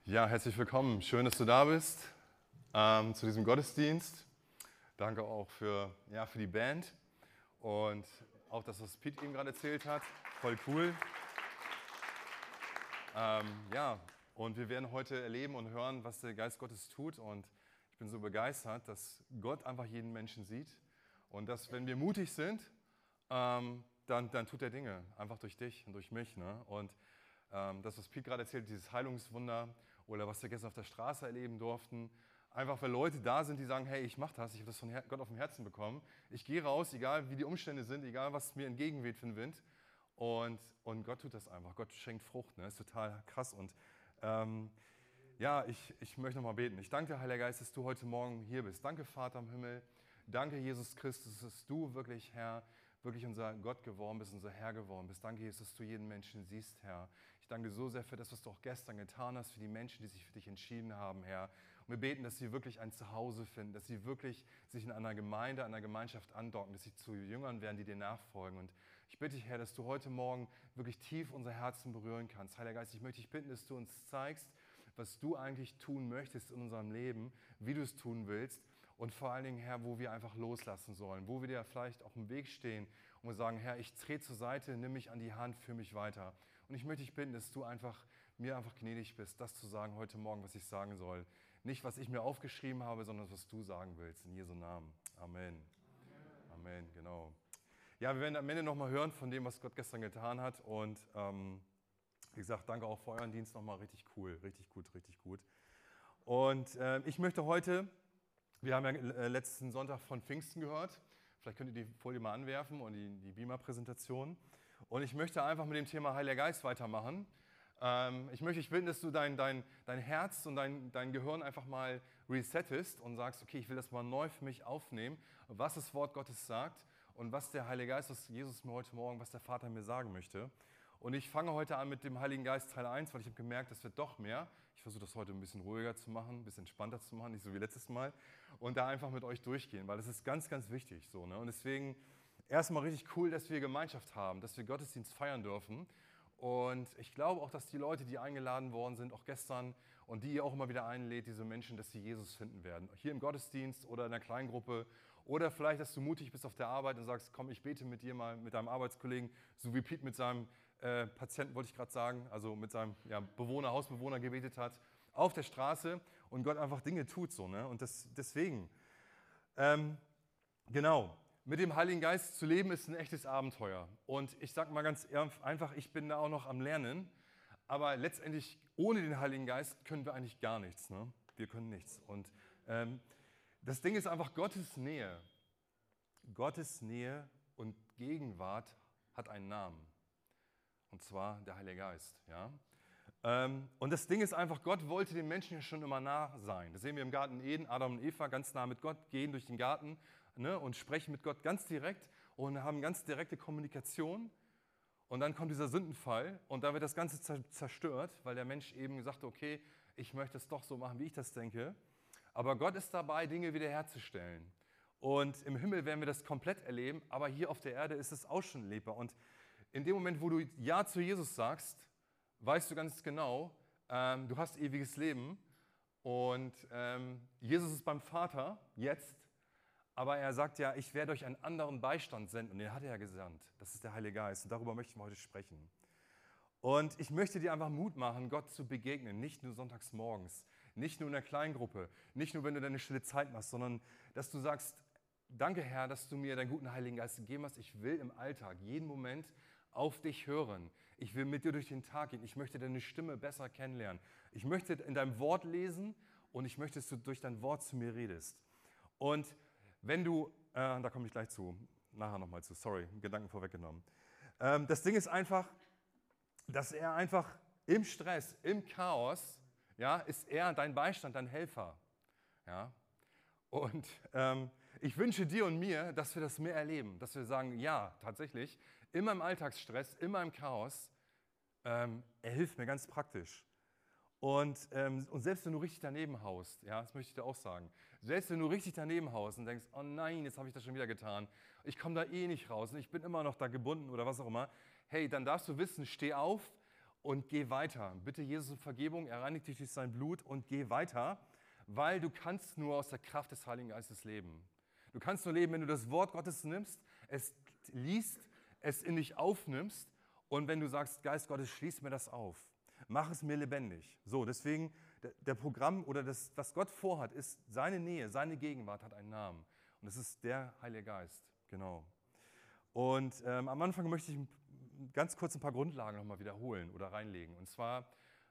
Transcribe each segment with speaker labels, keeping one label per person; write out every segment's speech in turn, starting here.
Speaker 1: Ja, herzlich willkommen. Schön, dass du da bist zu diesem Gottesdienst. Danke auch für die Band und auch das, was Pete eben gerade erzählt hat. Voll cool. Und wir werden heute erleben und hören, was der Geist Gottes tut. Und ich bin so begeistert, dass Gott einfach jeden Menschen sieht und dass, wenn wir mutig sind, dann tut er Dinge, einfach durch dich und durch mich. Ne? Und das, was Pete gerade erzählt, dieses Heilungswunder oder was wir gestern auf der Straße erleben durften, einfach weil Leute da sind, die sagen, hey, ich mache das, ich habe das von Gott auf dem Herzen bekommen. Ich gehe raus, egal wie die Umstände sind, egal was mir entgegenweht für den Wind. Und Gott tut das einfach. Gott schenkt Frucht. Ne? Das ist total krass. Und ich möchte nochmal beten. Ich danke dir, Heiliger Geist, dass du heute Morgen hier bist. Danke, Vater im Himmel. Danke, Jesus Christus, dass du wirklich, Herr, wirklich unser Gott geworden bist, unser Herr geworden bist. Danke, Jesus, dass du jeden Menschen siehst, Herr. Ich danke so sehr für das, was du auch gestern getan hast, für die Menschen, die sich für dich entschieden haben, Herr. Und wir beten, dass sie wirklich ein Zuhause finden, dass sie wirklich sich in einer Gemeinde, einer Gemeinschaft andocken, dass sie zu Jüngern werden, die dir nachfolgen. Und ich bitte dich, Herr, dass du heute Morgen wirklich tief unser Herzen berühren kannst. Heiliger Geist, ich möchte dich bitten, dass du uns zeigst, was du eigentlich tun möchtest in unserem Leben, wie du es tun willst. Und vor allen Dingen, Herr, wo wir einfach loslassen sollen, wo wir dir vielleicht auch im Weg stehen und wir sagen, Herr, ich trete zur Seite, nimm mich an die Hand, führe mich weiter. Und ich möchte dich bitten, dass du mir einfach gnädig bist, das zu sagen heute Morgen, was ich sagen soll. Nicht, was ich mir aufgeschrieben habe, sondern was du sagen willst. In Jesu Namen. Amen. Amen, genau. Ja, wir werden am Ende nochmal hören von dem, was Gott gestern getan hat. Und wie gesagt, danke auch für euren Dienst nochmal. Richtig cool, richtig gut, richtig gut. Und ich möchte heute... Wir haben ja letzten Sonntag von Pfingsten gehört. Vielleicht könnt ihr die Folie mal anwerfen und die Beamer-Präsentation. Und ich möchte einfach mit dem Thema Heiliger Geist weitermachen. Ich möchte dich bitten, dass du dein Herz und dein Gehirn einfach mal resettest und sagst, okay, ich will das mal neu für mich aufnehmen, was das Wort Gottes sagt und was der Heilige Geist, was Jesus mir heute Morgen, was der Vater mir sagen möchte. Und ich fange heute an mit dem Heiligen Geist Teil 1, weil ich habe gemerkt, das wird doch mehr. Ich versuche das heute ein bisschen ruhiger zu machen, ein bisschen entspannter zu machen, nicht so wie letztes Mal. Und da einfach mit euch durchgehen, weil das ist ganz, ganz wichtig. So, ne? Und deswegen erstmal richtig cool, dass wir Gemeinschaft haben, dass wir Gottesdienst feiern dürfen. Und ich glaube auch, dass die Leute, die eingeladen worden sind, auch gestern und die ihr auch immer wieder einlädt, diese Menschen, dass sie Jesus finden werden. Hier im Gottesdienst oder in einer Kleingruppe. Oder vielleicht, dass du mutig bist auf der Arbeit und sagst, komm, ich bete mit dir mal, mit deinem Arbeitskollegen, so wie Pete mit seinem Patienten, wollte ich gerade sagen, also mit seinem Hausbewohner gebetet hat, auf der Straße und Gott einfach Dinge tut. So, ne? Und deswegen, genau, mit dem Heiligen Geist zu leben ist ein echtes Abenteuer. Und ich sage mal ganz einfach, ich bin da auch noch am Lernen, aber letztendlich ohne den Heiligen Geist können wir eigentlich gar nichts. Ne? Wir können nichts. Und das Ding ist einfach Gottes Nähe. Gottes Nähe und Gegenwart hat einen Namen. Und zwar der Heilige Geist. Ja? Und das Ding ist einfach, Gott wollte den Menschen ja schon immer nah sein. Das sehen wir im Garten Eden, Adam und Eva ganz nah mit Gott, gehen durch den Garten, ne, und sprechen mit Gott ganz direkt und haben ganz direkte Kommunikation. Und dann kommt dieser Sündenfall und da wird das Ganze zerstört, weil der Mensch eben sagt, okay, ich möchte es doch so machen, wie ich das denke. Aber Gott ist dabei, Dinge wiederherzustellen. Und im Himmel werden wir das komplett erleben, aber hier auf der Erde ist es auch schon lebbar. Und in dem Moment, wo du Ja zu Jesus sagst, weißt du ganz genau, du hast ewiges Leben und Jesus ist beim Vater jetzt, aber er sagt ja, ich werde euch einen anderen Beistand senden und den hat er ja gesandt. Das ist der Heilige Geist und darüber möchten wir heute sprechen. Und ich möchte dir einfach Mut machen, Gott zu begegnen, nicht nur sonntags morgens, nicht nur in der Kleingruppe, nicht nur, wenn du deine stille Zeit machst, sondern dass du sagst, danke Herr, dass du mir deinen guten Heiligen Geist gegeben hast. Ich will im Alltag, jeden Moment auf dich hören. Ich will mit dir durch den Tag gehen. Ich möchte deine Stimme besser kennenlernen. Ich möchte in deinem Wort lesen und ich möchte, dass du durch dein Wort zu mir redest. Und wenn du, da komme ich gleich zu, nachher nochmal zu, sorry, Gedanken vorweggenommen. Das Ding ist einfach, dass er einfach im Stress, im Chaos, ja, ist er dein Beistand, dein Helfer. Ja? Und ich wünsche dir und mir, dass wir das mehr erleben, dass wir sagen, ja, tatsächlich, immer im Alltagsstress, immer im Chaos, er hilft mir ganz praktisch. Und selbst wenn du richtig daneben haust, ja, das möchte ich dir auch sagen, selbst wenn du richtig daneben haust und denkst, oh nein, jetzt habe ich das schon wieder getan, ich komme da eh nicht raus und ich bin immer noch da gebunden oder was auch immer, hey, dann darfst du wissen, steh auf und geh weiter. Bitte Jesus um Vergebung, er reinigt dich durch sein Blut und geh weiter, weil du kannst nur aus der Kraft des Heiligen Geistes leben. Du kannst nur leben, wenn du das Wort Gottes nimmst, es liest, es in dich aufnimmst und wenn du sagst, Geist Gottes, schließ mir das auf, mach es mir lebendig. So, deswegen, der Programm oder das, was Gott vorhat, ist seine Nähe, seine Gegenwart hat einen Namen. Und das ist der Heilige Geist, genau. Und am Anfang möchte ich ganz kurz ein paar Grundlagen nochmal wiederholen oder reinlegen. Und zwar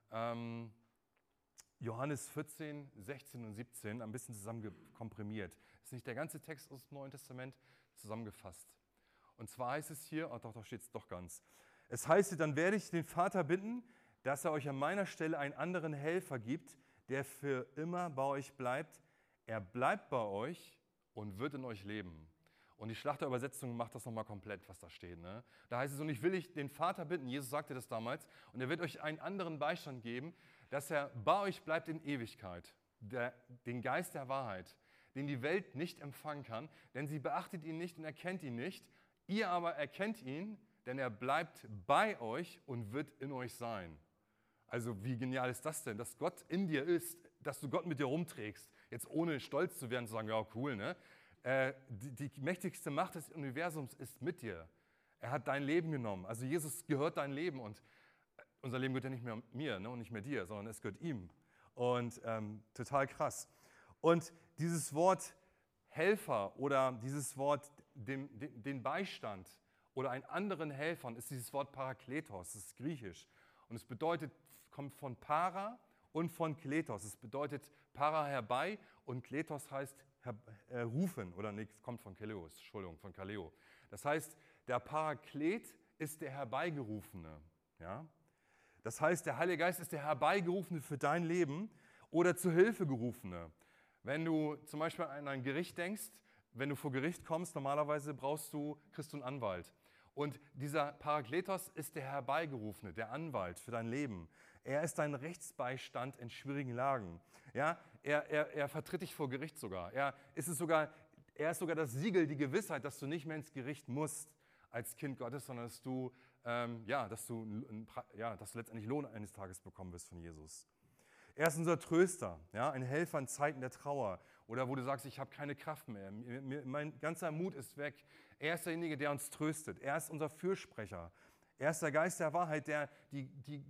Speaker 1: Johannes 14, 16 und 17, ein bisschen zusammen komprimiert. Das ist nicht der ganze Text aus dem Neuen Testament zusammengefasst. Und zwar heißt es hier, doch, da steht es doch ganz. Es heißt, dann werde ich den Vater bitten, dass er euch an meiner Stelle einen anderen Helfer gibt, der für immer bei euch bleibt. Er bleibt bei euch und wird in euch leben. Und die Schlachterübersetzung macht das nochmal komplett, was da steht. Ne? Da heißt es, und ich will den Vater bitten, Jesus sagte das damals, und er wird euch einen anderen Beistand geben, dass er bei euch bleibt in Ewigkeit, den Geist der Wahrheit, den die Welt nicht empfangen kann, denn sie beachtet ihn nicht und erkennt ihn nicht. Ihr aber erkennt ihn, denn er bleibt bei euch und wird in euch sein. Also wie genial ist das denn, dass Gott in dir ist, dass du Gott mit dir rumträgst, jetzt ohne stolz zu werden, zu sagen, ja cool, ne? Die mächtigste Macht des Universums ist mit dir. Er hat dein Leben genommen. Also Jesus gehört dein Leben und unser Leben gehört ja nicht mehr mir, ne, und nicht mehr dir, sondern es gehört ihm. Und total krass. Und dieses Wort Helfer oder dieses Wort den Beistand oder einen anderen Helfern ist dieses Wort Parakletos, das ist griechisch. Und es bedeutet, kommt von Para und von Kletos. Es bedeutet Para herbei und Kletos heißt rufen, oder nee, kommt von Kaleos, Entschuldigung, von Kaleo. Das heißt, der Paraklet ist der Herbeigerufene. Ja? Das heißt, der Heilige Geist ist der Herbeigerufene für dein Leben oder zur Hilfe gerufene. Wenn du zum Beispiel an ein Gericht denkst, wenn du vor Gericht kommst, normalerweise kriegst du einen Anwalt. Und dieser Parakletos ist der Herbeigerufene, der Anwalt für dein Leben. Er ist dein Rechtsbeistand in schwierigen Lagen. Ja, er vertritt dich vor Gericht sogar. Er ist sogar das Siegel, die Gewissheit, dass du nicht mehr ins Gericht musst als Kind Gottes, sondern dass du letztendlich Lohn eines Tages bekommen wirst von Jesus. Er ist unser Tröster, ja, ein Helfer in Zeiten der Trauer oder wo du sagst, ich habe keine Kraft mehr, mein ganzer Mut ist weg. Er ist derjenige, der uns tröstet. Er ist unser Fürsprecher. Er ist der Geist der Wahrheit, der die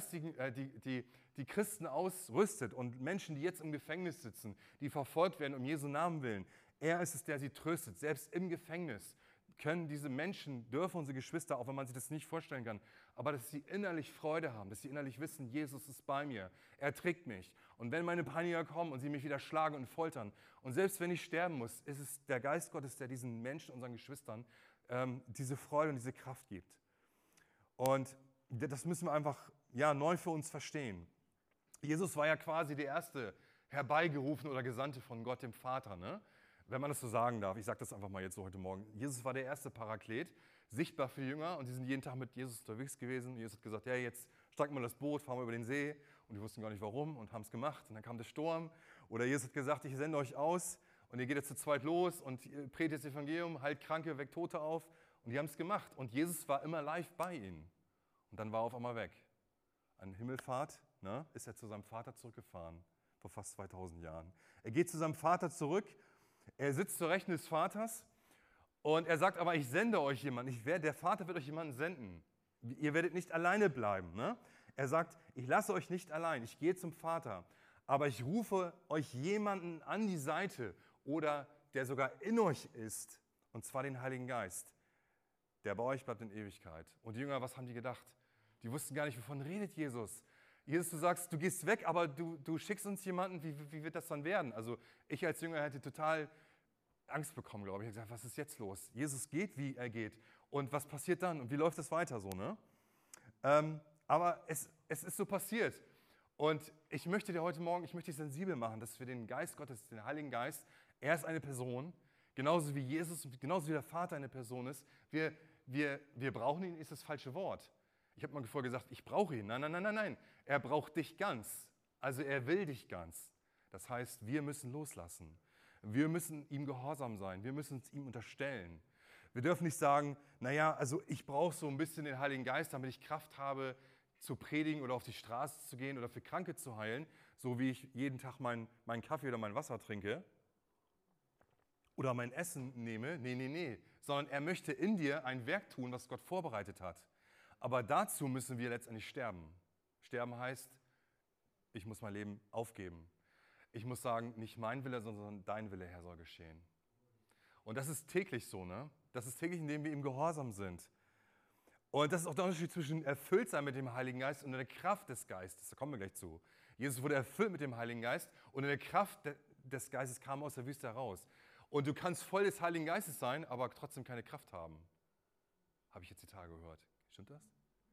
Speaker 1: Christen ausrüstet und Menschen, die jetzt im Gefängnis sitzen, die verfolgt werden um Jesu Namen willen. Er ist es, der sie tröstet. Selbst im Gefängnis können diese Menschen, dürfen unsere Geschwister, auch wenn man sich das nicht vorstellen kann, aber dass sie innerlich Freude haben, dass sie innerlich wissen, Jesus ist bei mir, er trägt mich. Und wenn meine Peiniger kommen und sie mich wieder schlagen und foltern, und selbst wenn ich sterben muss, ist es der Geist Gottes, der diesen Menschen, unseren Geschwistern, diese Freude und diese Kraft gibt. Und das müssen wir einfach neu für uns verstehen. Jesus war ja quasi der erste Herbeigerufene oder Gesandte von Gott, dem Vater, ne? Wenn man das so sagen darf. Ich sage das einfach mal jetzt so heute Morgen. Jesus war der erste Paraklet, sichtbar für die Jünger und die sind jeden Tag mit Jesus unterwegs gewesen. Jesus hat gesagt, ja, jetzt steigen wir das Boot, fahren wir über den See und die wussten gar nicht warum und haben es gemacht und dann kam der Sturm. Oder Jesus hat gesagt, ich sende euch aus und ihr geht jetzt zu zweit los und predigt das Evangelium, heilt Kranke, weckt Tote auf und die haben es gemacht und Jesus war immer live bei ihnen und dann war er auf einmal weg. An Himmelfahrt, ne, ist er zu seinem Vater zurückgefahren vor fast 2000 Jahren. Er geht zu seinem Vater zurück. Er sitzt zur Rechten des Vaters und er sagt, aber ich sende euch jemanden. Der Vater wird euch jemanden senden. Ihr werdet nicht alleine bleiben. Ne? Er sagt, ich lasse euch nicht allein. Ich gehe zum Vater. Aber ich rufe euch jemanden an die Seite oder der sogar in euch ist. Und zwar den Heiligen Geist. Der bei euch bleibt in Ewigkeit. Und die Jünger, was haben die gedacht? Die wussten gar nicht, wovon redet Jesus. Jesus, du sagst, du gehst weg, aber du schickst uns jemanden, wie wird das dann werden? Also ich als Jünger hätte total Angst bekommen, glaube ich. Ich habe gesagt, was ist jetzt los? Jesus geht, wie er geht. Und was passiert dann? Und wie läuft das weiter so? Ne? Aber es ist so passiert. Und ich möchte dir heute Morgen, ich möchte dich sensibel machen, dass wir den Geist Gottes, den Heiligen Geist, er ist eine Person, genauso wie Jesus, genauso wie der Vater eine Person ist. Wir brauchen ihn, ist das falsche Wort. Ich habe mal vorher gesagt, ich brauche ihn. Nein. Er braucht dich ganz. Also er will dich ganz. Das heißt, wir müssen loslassen. Wir müssen ihm gehorsam sein. Wir müssen es ihm unterstellen. Wir dürfen nicht sagen, naja, also ich brauche so ein bisschen den Heiligen Geist, damit ich Kraft habe, zu predigen oder auf die Straße zu gehen oder für Kranke zu heilen, so wie ich jeden Tag meinen Kaffee oder mein Wasser trinke oder mein Essen nehme. Nee. Sondern er möchte in dir ein Werk tun, was Gott vorbereitet hat. Aber dazu müssen wir letztendlich sterben. Sterben heißt, ich muss mein Leben aufgeben. Ich muss sagen, nicht mein Wille, sondern dein Wille, Herr, soll geschehen. Und das ist täglich so, ne? Das ist täglich, indem wir ihm gehorsam sind. Und das ist auch der Unterschied zwischen erfüllt sein mit dem Heiligen Geist und der Kraft des Geistes. Da kommen wir gleich zu. Jesus wurde erfüllt mit dem Heiligen Geist und in der Kraft des Geistes kam aus der Wüste heraus. Und du kannst voll des Heiligen Geistes sein, aber trotzdem keine Kraft haben. Habe ich jetzt die Tage gehört. Stimmt das?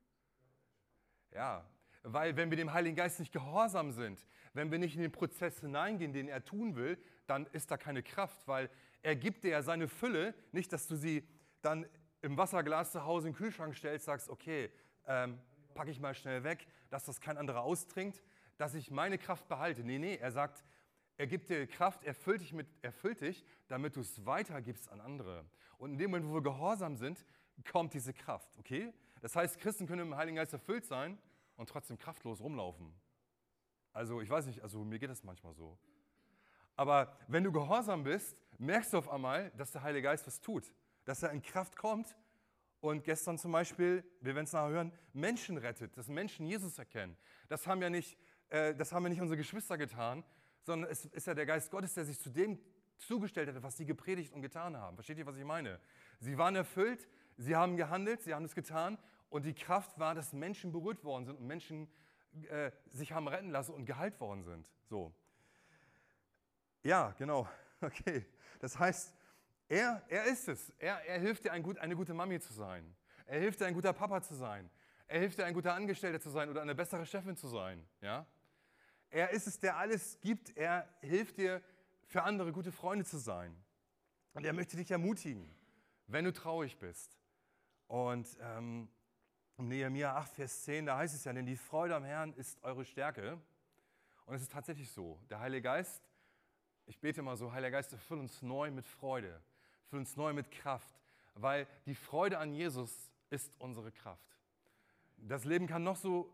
Speaker 1: Ja, weil wenn wir dem Heiligen Geist nicht gehorsam sind, wenn wir nicht in den Prozess hineingehen, den er tun will, dann ist da keine Kraft, weil er gibt dir ja seine Fülle, nicht, dass du sie dann im Wasserglas zu Hause in den Kühlschrank stellst, sagst, okay, packe ich mal schnell weg, dass das kein anderer austrinkt, dass ich meine Kraft behalte. Nee, er sagt, er gibt dir Kraft, erfüllt dich, damit du es weitergibst an andere. Und in dem Moment, wo wir gehorsam sind, kommt diese Kraft, okay? Das heißt, Christen können im Heiligen Geist erfüllt sein und trotzdem kraftlos rumlaufen. Also ich weiß nicht, also mir geht das manchmal so. Aber wenn du gehorsam bist, merkst du auf einmal, dass der Heilige Geist was tut. Dass er in Kraft kommt und gestern zum Beispiel, wir werden es nachher hören, Menschen rettet, dass Menschen Jesus erkennen. Das haben ja nicht unsere Geschwister getan, sondern es ist ja der Geist Gottes, der sich zu dem zugestellt hat, was sie gepredigt und getan haben. Versteht ihr, was ich meine? Sie waren erfüllt, sie haben gehandelt, sie haben es getan und die Kraft war, dass Menschen berührt worden sind und Menschen sich haben retten lassen und geheilt worden sind. So. Ja, genau. Okay. Das heißt, er ist es. Er hilft dir, eine gute Mami zu sein. Er hilft dir, ein guter Papa zu sein. Er hilft dir, ein guter Angestellter zu sein oder eine bessere Chefin zu sein. Ja? Er ist es, der alles gibt. Er hilft dir, für andere gute Freunde zu sein. Und er möchte dich ermutigen, wenn du traurig bist. Und Nehemia 8, Vers 10, da heißt es ja, denn die Freude am Herrn ist eure Stärke. Und es ist tatsächlich so. Der Heilige Geist, ich bete mal so, Heiliger Geist, erfüll uns neu mit Freude, erfüll uns neu mit Kraft, weil die Freude an Jesus ist unsere Kraft. Das Leben kann noch so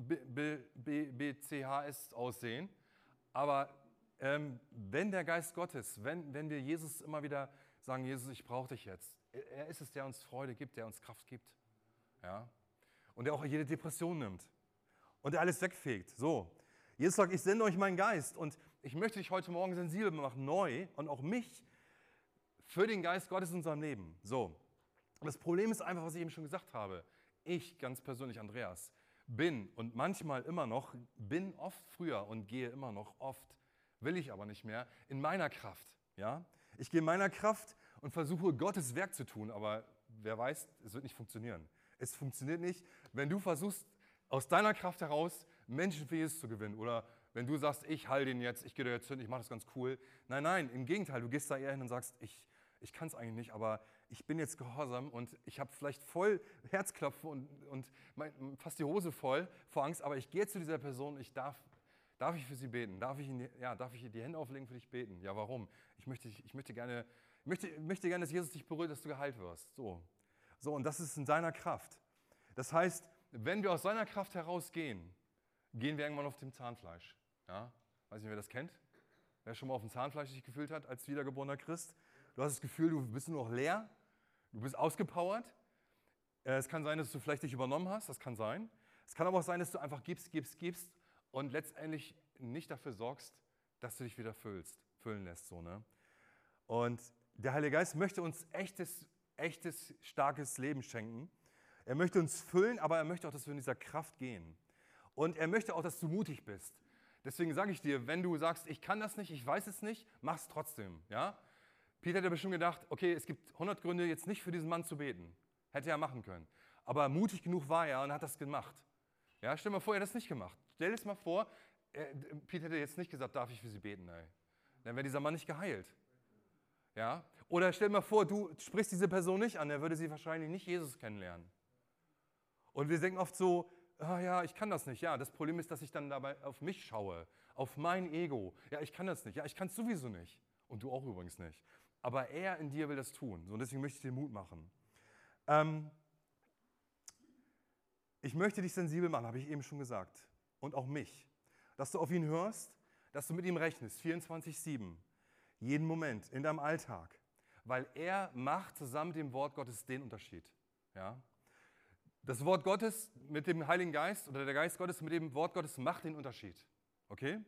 Speaker 1: BCHS aussehen, aber wenn der Geist Gottes, wenn wir Jesus immer wieder sagen, Jesus, ich brauche dich jetzt, er ist es, der uns Freude gibt, der uns Kraft gibt. Ja? Und der auch jede Depression nimmt und der alles wegfegt. So, Jesus sagt, ich sende euch meinen Geist und ich möchte dich heute Morgen sensibel machen, neu und auch mich für den Geist Gottes in unserem Leben. So, und das Problem ist einfach, was ich eben schon gesagt habe. Ich, ganz persönlich, Andreas, bin und manchmal immer noch, bin oft früher und gehe immer noch oft, will ich aber nicht mehr, in meiner Kraft. Ja? Ich gehe in meiner Kraft und versuche, Gottes Werk zu tun, aber wer weiß, es wird nicht funktionieren. Es funktioniert nicht, wenn du versuchst, aus deiner Kraft heraus Menschen für Jesus zu gewinnen oder wenn du sagst, ich halte den jetzt, ich gehe da jetzt hin, ich mache das ganz cool. Nein, im Gegenteil, du gehst da eher hin und sagst, ich kann es eigentlich nicht, aber ich bin jetzt gehorsam und ich habe vielleicht voll Herzklopfen und fast die Hose voll vor Angst, aber ich gehe zu dieser Person, darf ich für sie beten? Darf ich die Hände auflegen, für dich beten? Ja, warum? Ich möchte gerne, dass Jesus dich berührt, dass du geheilt wirst. So, und das ist in seiner Kraft. Das heißt, wenn wir aus seiner Kraft herausgehen, gehen wir irgendwann auf dem Zahnfleisch. Ja? Weiß nicht, wer das kennt? Wer schon mal auf dem Zahnfleisch sich gefühlt hat als wiedergeborener Christ? Du hast das Gefühl, du bist nur noch leer, du bist ausgepowert. Es kann sein, dass du vielleicht dich übernommen hast, das kann sein. Es kann aber auch sein, dass du einfach gibst und letztendlich nicht dafür sorgst, dass du dich wieder füllen lässt. So, ne? Und der Heilige Geist möchte uns echtes, starkes Leben schenken. Er möchte uns füllen, aber er möchte auch, dass wir in dieser Kraft gehen. Und er möchte auch, dass du mutig bist. Deswegen sage ich dir, wenn du sagst, ich kann das nicht, ich weiß es nicht, mach es trotzdem. Ja? Peter hat bestimmt gedacht, okay, es gibt 100 Gründe, jetzt nicht für diesen Mann zu beten. Hätte er machen können. Aber mutig genug war er und hat das gemacht. Ja, stell dir mal vor, er hat das nicht gemacht. Stell dir das mal vor, Peter hätte jetzt nicht gesagt, darf ich für sie beten? Ey. Dann wäre dieser Mann nicht geheilt. Ja? Oder stell dir mal vor, du sprichst diese Person nicht an, er würde sie wahrscheinlich nicht Jesus kennenlernen. Und wir denken oft so, ja, ich kann das nicht. Ja, das Problem ist, dass ich dann dabei auf mich schaue, auf mein Ego. Ja, ich kann das nicht. Ja, ich kann es sowieso nicht. Und du auch übrigens nicht. Aber er in dir will das tun. So, und deswegen möchte ich dir Mut machen. Ich möchte dich sensibel machen, habe ich eben schon gesagt. Und auch mich. Dass du auf ihn hörst, dass du mit ihm rechnest, 24/7, jeden Moment, in deinem Alltag. Weil er macht zusammen mit dem Wort Gottes den Unterschied. Ja? Das Wort Gottes mit dem Heiligen Geist oder der Geist Gottes mit dem Wort Gottes macht den Unterschied. Okay?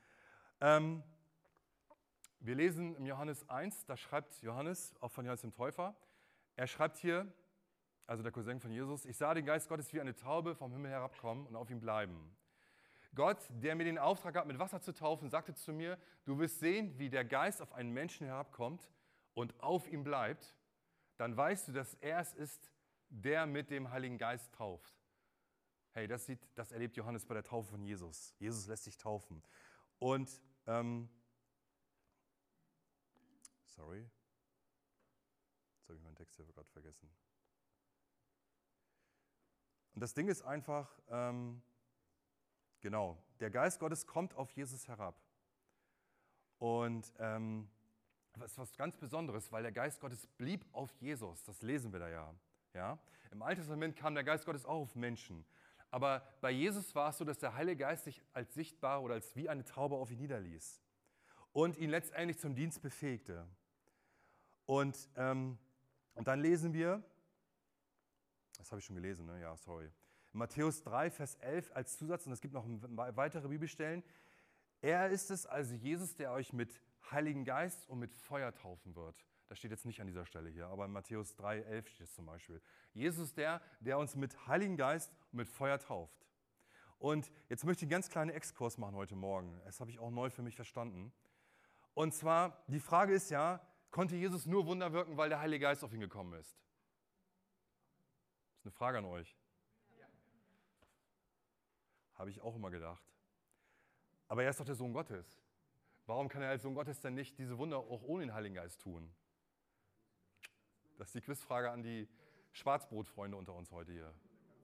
Speaker 1: Wir lesen im Johannes 1, da schreibt Johannes, auch von Johannes dem Täufer, er schreibt hier, also der Cousin von Jesus, ich sah den Geist Gottes wie eine Taube vom Himmel herabkommen und auf ihm bleiben. Gott, der mir den Auftrag gab, mit Wasser zu taufen, sagte zu mir, du wirst sehen, wie der Geist auf einen Menschen herabkommt und auf ihm bleibt. Dann weißt du, dass er es ist, der mit dem Heiligen Geist tauft. Hey, das erlebt Johannes bei der Taufe von Jesus. Jesus lässt sich taufen. Und, sorry, jetzt habe ich meinen Text hier gerade vergessen. Und das Ding ist einfach, genau, der Geist Gottes kommt auf Jesus herab. Und das ist was ganz Besonderes, weil der Geist Gottes blieb auf Jesus. Das lesen wir da ja. Ja? Im Alten Testament kam der Geist Gottes auch auf Menschen. Aber bei Jesus war es so, dass der Heilige Geist sich als sichtbar oder als wie eine Taube auf ihn niederließ und ihn letztendlich zum Dienst befähigte. Und dann lesen wir, das habe ich schon gelesen, ne? Ja, sorry. In Matthäus 3, Vers 11 als Zusatz, und es gibt noch weitere Bibelstellen, er ist es, also Jesus, der euch mit Heiligen Geist und mit Feuer taufen wird. Das steht jetzt nicht an dieser Stelle hier, aber in Matthäus 3, 11 steht es zum Beispiel. Jesus ist der uns mit Heiligen Geist und mit Feuer tauft. Und jetzt möchte ich einen ganz kleinen Exkurs machen heute Morgen. Das habe ich auch neu für mich verstanden. Und zwar, die Frage ist ja, konnte Jesus nur Wunder wirken, weil der Heilige Geist auf ihn gekommen ist? Das ist eine Frage an euch. Ja. Habe ich auch immer gedacht. Aber er ist doch der Sohn Gottes. Warum kann er als Sohn Gottes denn nicht diese Wunder auch ohne den Heiligen Geist tun? Das ist die Quizfrage an die Schwarzbrotfreunde unter uns heute hier.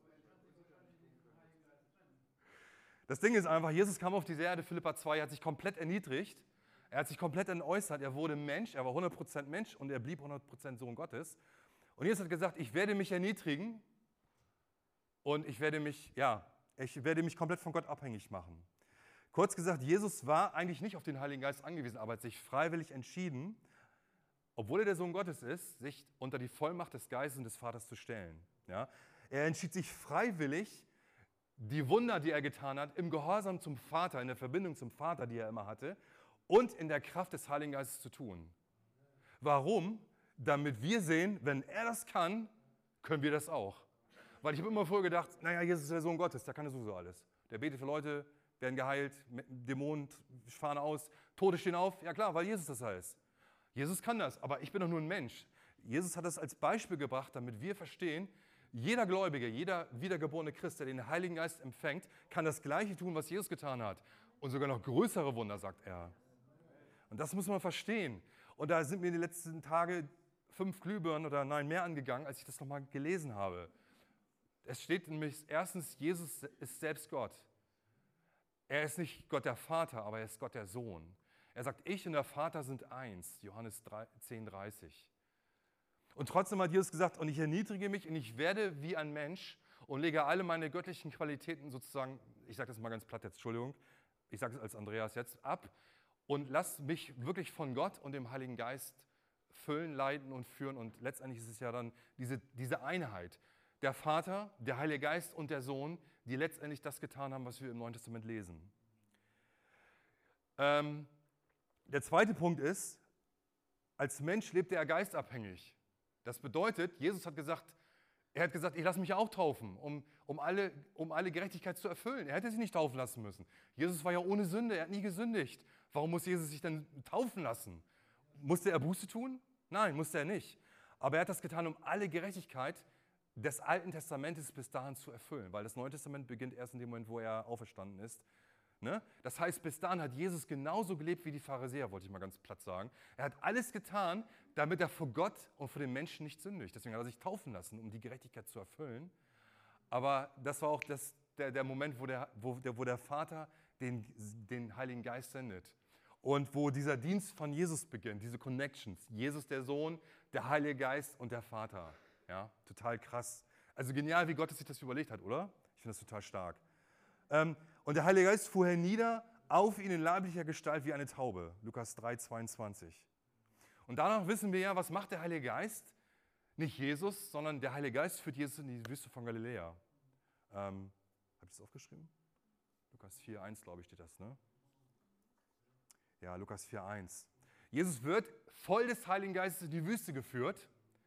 Speaker 1: Das Ding ist einfach, Jesus kam auf diese Erde, Philipper 2, er hat sich komplett erniedrigt, er hat sich komplett entäußert, er wurde Mensch, er war 100% Mensch und er blieb 100% Sohn Gottes. Und Jesus hat gesagt, ich werde mich erniedrigen und ich werde mich komplett von Gott abhängig machen. Kurz gesagt, Jesus war eigentlich nicht auf den Heiligen Geist angewiesen, aber hat sich freiwillig entschieden, obwohl er der Sohn Gottes ist, sich unter die Vollmacht des Geistes und des Vaters zu stellen. Ja? Er entschied sich freiwillig, die Wunder, die er getan hat, im Gehorsam zum Vater, in der Verbindung zum Vater, die er immer hatte, und in der Kraft des Heiligen Geistes zu tun. Warum? Damit wir sehen, wenn er das kann, können wir das auch. Weil ich habe immer vorher gedacht, naja, Jesus ist der Sohn Gottes, der kann ja sowieso alles. Der betet für Leute, werden geheilt, Dämonen fahren aus, Tote stehen auf. Ja klar, weil Jesus das heißt. Jesus kann das, aber ich bin doch nur ein Mensch. Jesus hat das als Beispiel gebracht, damit wir verstehen, jeder Gläubige, jeder wiedergeborene Christ, der den Heiligen Geist empfängt, kann das Gleiche tun, was Jesus getan hat. Und sogar noch größere Wunder, sagt er. Und das muss man verstehen. Und da sind mir in den letzten Tagen 5 Glühbirnen oder mehr angegangen, als ich das nochmal gelesen habe. Es steht nämlich erstens, Jesus ist selbst Gott. Er ist nicht Gott der Vater, aber er ist Gott der Sohn. Er sagt, ich und der Vater sind eins, Johannes 10,30. Und trotzdem hat Jesus gesagt, und ich erniedrige mich und ich werde wie ein Mensch und lege alle meine göttlichen Qualitäten sozusagen, ich sage das mal ganz platt jetzt, Entschuldigung, ich sage es als Andreas jetzt, ab und lass mich wirklich von Gott und dem Heiligen Geist füllen, leiten und führen. Und letztendlich ist es ja dann diese Einheit. Der Vater, der Heilige Geist und der Sohn, die letztendlich das getan haben, was wir im Neuen Testament lesen. Der zweite Punkt ist, als Mensch lebte er geistabhängig. Das bedeutet, Jesus hat gesagt, ich lasse mich auch taufen, um alle Gerechtigkeit zu erfüllen. Er hätte sich nicht taufen lassen müssen. Jesus war ja ohne Sünde, er hat nie gesündigt. Warum muss Jesus sich denn taufen lassen? Musste er Buße tun? Nein, musste er nicht. Aber er hat das getan, um alle Gerechtigkeit des Alten Testamentes bis dahin zu erfüllen, weil das Neue Testament beginnt erst in dem Moment, wo er auferstanden ist. Ne? Das heißt, bis dahin hat Jesus genauso gelebt wie die Pharisäer, wollte ich mal ganz platt sagen. Er hat alles getan, damit er vor Gott und vor den Menschen nicht sündigt. Deswegen hat er sich taufen lassen, um die Gerechtigkeit zu erfüllen. Aber das war auch der Moment, wo der Vater den Heiligen Geist sendet. Und wo dieser Dienst von Jesus beginnt, diese Connections. Jesus der Sohn, der Heilige Geist und der Vater. Ja, total krass. Also genial, wie Gott sich das überlegt hat, oder? Ich finde das total stark. Und der Heilige Geist fuhr hernieder auf ihn in leiblicher Gestalt wie eine Taube. Lukas 3, 22. Und danach wissen wir ja, was macht der Heilige Geist? Nicht Jesus, sondern der Heilige Geist führt Jesus in die Wüste von Galiläa. Habe ich das aufgeschrieben? Lukas 4, 1, glaube ich, steht das, ne? Ja, Lukas 4, 1. Jesus wird voll des Heiligen Geistes in die Wüste geführt.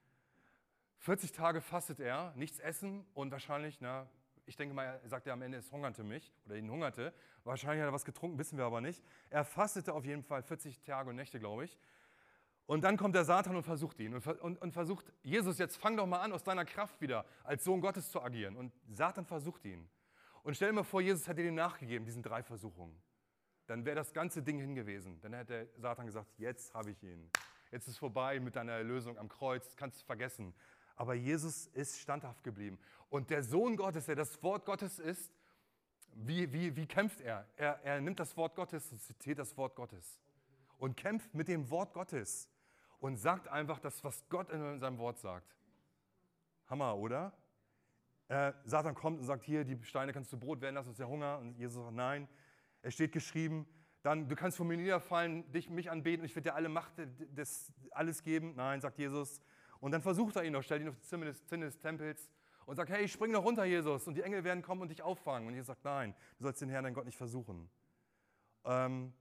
Speaker 1: 40 Tage fastet er, nichts essen und wahrscheinlich, ich denke mal, er sagte am Ende, es hungerte mich oder ihn hungerte. Wahrscheinlich hat er was getrunken, wissen wir aber nicht. Er fastete auf jeden Fall 40 Tage und Nächte, glaube ich. Und dann kommt der Satan und versucht ihn und versucht, Jesus, jetzt fang doch mal an, aus deiner Kraft wieder als Sohn Gottes zu agieren. Und Satan versucht ihn. Und stell dir mal vor, Jesus hätte ihm nachgegeben, diesen 3 Versuchungen. Dann wäre das ganze Ding hingewiesen. Dann hätte Satan gesagt, jetzt habe ich ihn. Jetzt ist vorbei mit deiner Erlösung am Kreuz, kannst du vergessen. Aber Jesus ist standhaft geblieben. Und der Sohn Gottes, der das Wort Gottes ist, wie kämpft er? Er nimmt das Wort Gottes und zitiert das Wort Gottes. Und kämpft mit dem Wort Gottes. Und sagt einfach das, was Gott in seinem Wort sagt. Hammer, oder? Satan kommt und sagt, hier, die Steine kannst du Brot werden lassen, das ist der Hunger. Und Jesus sagt, nein. Es steht geschrieben, dann, du kannst vor mir niederfallen, mich anbeten und ich werde dir alle Macht, alles geben. Nein, sagt Jesus. Und dann versucht er ihn noch, stellt ihn auf die Zinne des Tempels und sagt, hey, spring doch runter, Jesus. Und die Engel werden kommen und dich auffangen. Und Jesus sagt, nein, du sollst den Herrn, deinen Gott, nicht versuchen. Und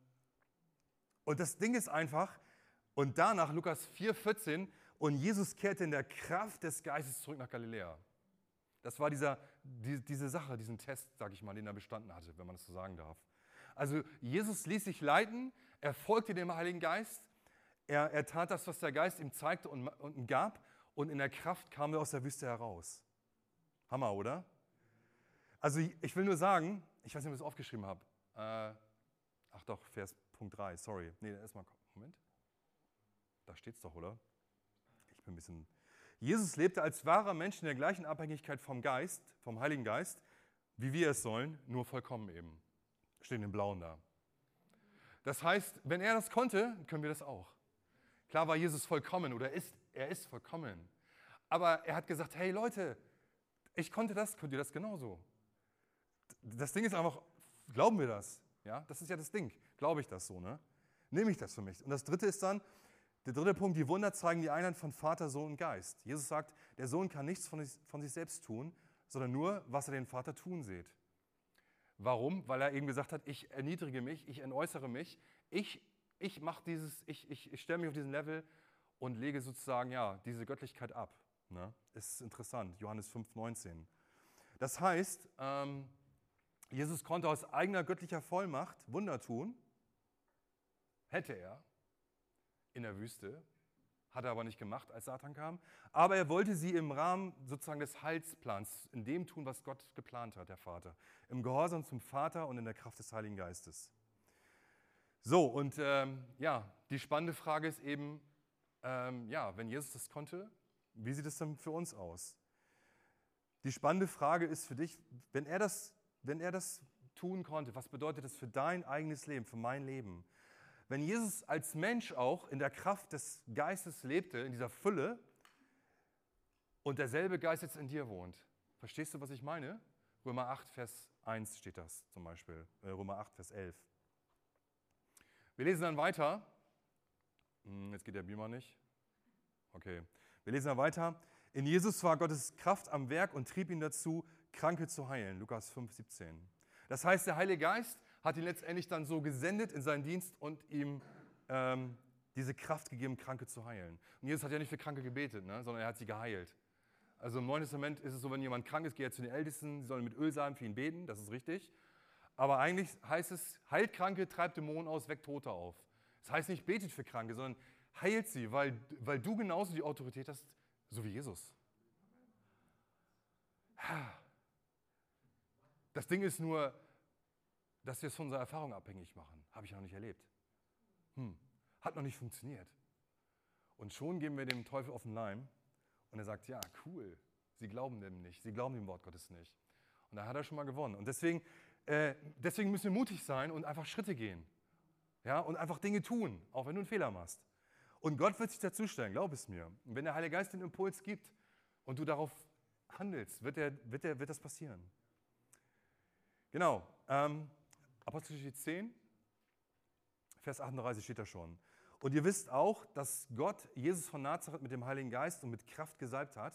Speaker 1: das Ding ist einfach, und danach, Lukas 4, 14, und Jesus kehrte in der Kraft des Geistes zurück nach Galiläa. Das war diese Sache, diesen Test, sag ich mal, den er bestanden hatte, wenn man das so sagen darf. Also Jesus ließ sich leiten, er folgte dem Heiligen Geist, er tat das, was der Geist ihm zeigte und gab, und in der Kraft kam er aus der Wüste heraus. Hammer, oder? Also ich will nur sagen, ich weiß nicht, ob ich es aufgeschrieben habe. Ach doch, Punkt 3, sorry. Nee, erstmal, Moment. Da steht es doch, oder? Ich bin ein bisschen... Jesus lebte als wahrer Mensch in der gleichen Abhängigkeit vom Geist, vom Heiligen Geist, wie wir es sollen, nur vollkommen eben. Steht in dem Blauen da. Das heißt, wenn er das konnte, können wir das auch. Klar war Jesus vollkommen oder er ist vollkommen. Aber er hat gesagt, hey Leute, ich konnte das, könnt ihr das genauso? Das Ding ist einfach, glauben wir das? Ja, das ist ja das Ding. Glaube ich das so, ne? Nehme ich das für mich? Und das Dritte ist dann, der dritte Punkt, die Wunder zeigen die Einheit von Vater, Sohn und Geist. Jesus sagt, der Sohn kann nichts von sich selbst tun, sondern nur, was er den Vater tun sieht. Warum? Weil er eben gesagt hat, ich erniedrige mich, ich entäußere mich, ich stelle mich auf diesen Level und lege sozusagen diese Göttlichkeit ab. Ne? Ist interessant, Johannes 5, 19. Das heißt, Jesus konnte aus eigener göttlicher Vollmacht Wunder tun, hätte er, in der Wüste, hat er aber nicht gemacht, als Satan kam. Aber er wollte sie im Rahmen sozusagen des Heilsplans, in dem tun, was Gott geplant hat, der Vater. Im Gehorsam zum Vater und in der Kraft des Heiligen Geistes. So, und die spannende Frage ist eben, wenn Jesus das konnte, wie sieht es dann für uns aus? Die spannende Frage ist für dich, wenn er das tun konnte, was bedeutet das für dein eigenes Leben, für mein Leben? Wenn Jesus als Mensch auch in der Kraft des Geistes lebte, in dieser Fülle, und derselbe Geist jetzt in dir wohnt. Verstehst du, was ich meine? Römer 8, Vers 1 steht das zum Beispiel. Römer 8, Vers 11. Wir lesen dann weiter. Jetzt geht der Beamer nicht. Okay. Wir lesen dann weiter. In Jesus war Gottes Kraft am Werk und trieb ihn dazu, Kranke zu heilen. Lukas 5, 17. Das heißt, der Heilige Geist hat ihn letztendlich dann so gesendet in seinen Dienst und ihm diese Kraft gegeben, Kranke zu heilen. Und Jesus hat ja nicht für Kranke gebetet, ne, sondern er hat sie geheilt. Also im Neuen Testament ist es so, wenn jemand krank ist, geht er zu den Ältesten, sie sollen mit Ölsalben für ihn beten, das ist richtig. Aber eigentlich heißt es, heilt Kranke, treibt Dämonen aus, weckt Tote auf. Das heißt nicht, betet für Kranke, sondern heilt sie, weil du genauso die Autorität hast, so wie Jesus. Das Ding ist nur, dass wir es von unserer Erfahrung abhängig machen. Habe ich noch nicht erlebt. Hat noch nicht funktioniert. Und schon geben wir dem Teufel auf den Leim und er sagt, ja, cool, sie glauben dem nicht, sie glauben dem Wort Gottes nicht. Und da hat er schon mal gewonnen. Und deswegen müssen wir mutig sein und einfach Schritte gehen. Ja, und einfach Dinge tun, auch wenn du einen Fehler machst. Und Gott wird sich dazustellen, glaub es mir. Und wenn der Heilige Geist den Impuls gibt und du darauf handelst, wird das passieren. Genau. Apostelgeschichte 10, Vers 38 steht da schon. Und ihr wisst auch, dass Gott Jesus von Nazareth mit dem Heiligen Geist und mit Kraft gesalbt hat.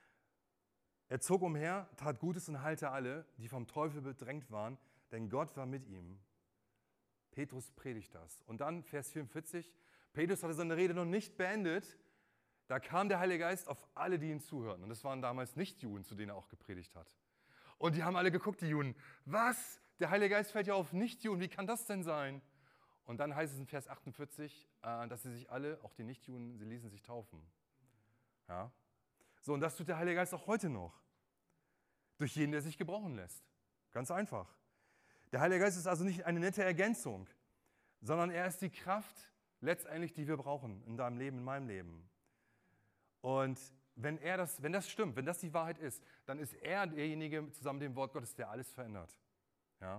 Speaker 1: Er zog umher, tat Gutes und heilte alle, die vom Teufel bedrängt waren, denn Gott war mit ihm. Petrus predigt das. Und dann Vers 44, Petrus hatte seine Rede noch nicht beendet, da kam der Heilige Geist auf alle, die ihm zuhörten. Und das waren damals Nichtjuden, zu denen er auch gepredigt hat. Und die haben alle geguckt, die Juden. Was? Der Heilige Geist fällt ja auf Nichtjuden, wie kann das denn sein? Und dann heißt es in Vers 48, dass sie sich alle, auch die Nichtjuden, sie ließen sich taufen. Ja? So, und das tut der Heilige Geist auch heute noch. Durch jeden, der sich gebrauchen lässt. Ganz einfach. Der Heilige Geist ist also nicht eine nette Ergänzung, sondern er ist die Kraft letztendlich, die wir brauchen in deinem Leben, in meinem Leben. Und wenn das stimmt, wenn das die Wahrheit ist, dann ist er derjenige zusammen mit dem Wort Gottes, der alles verändert. Ja?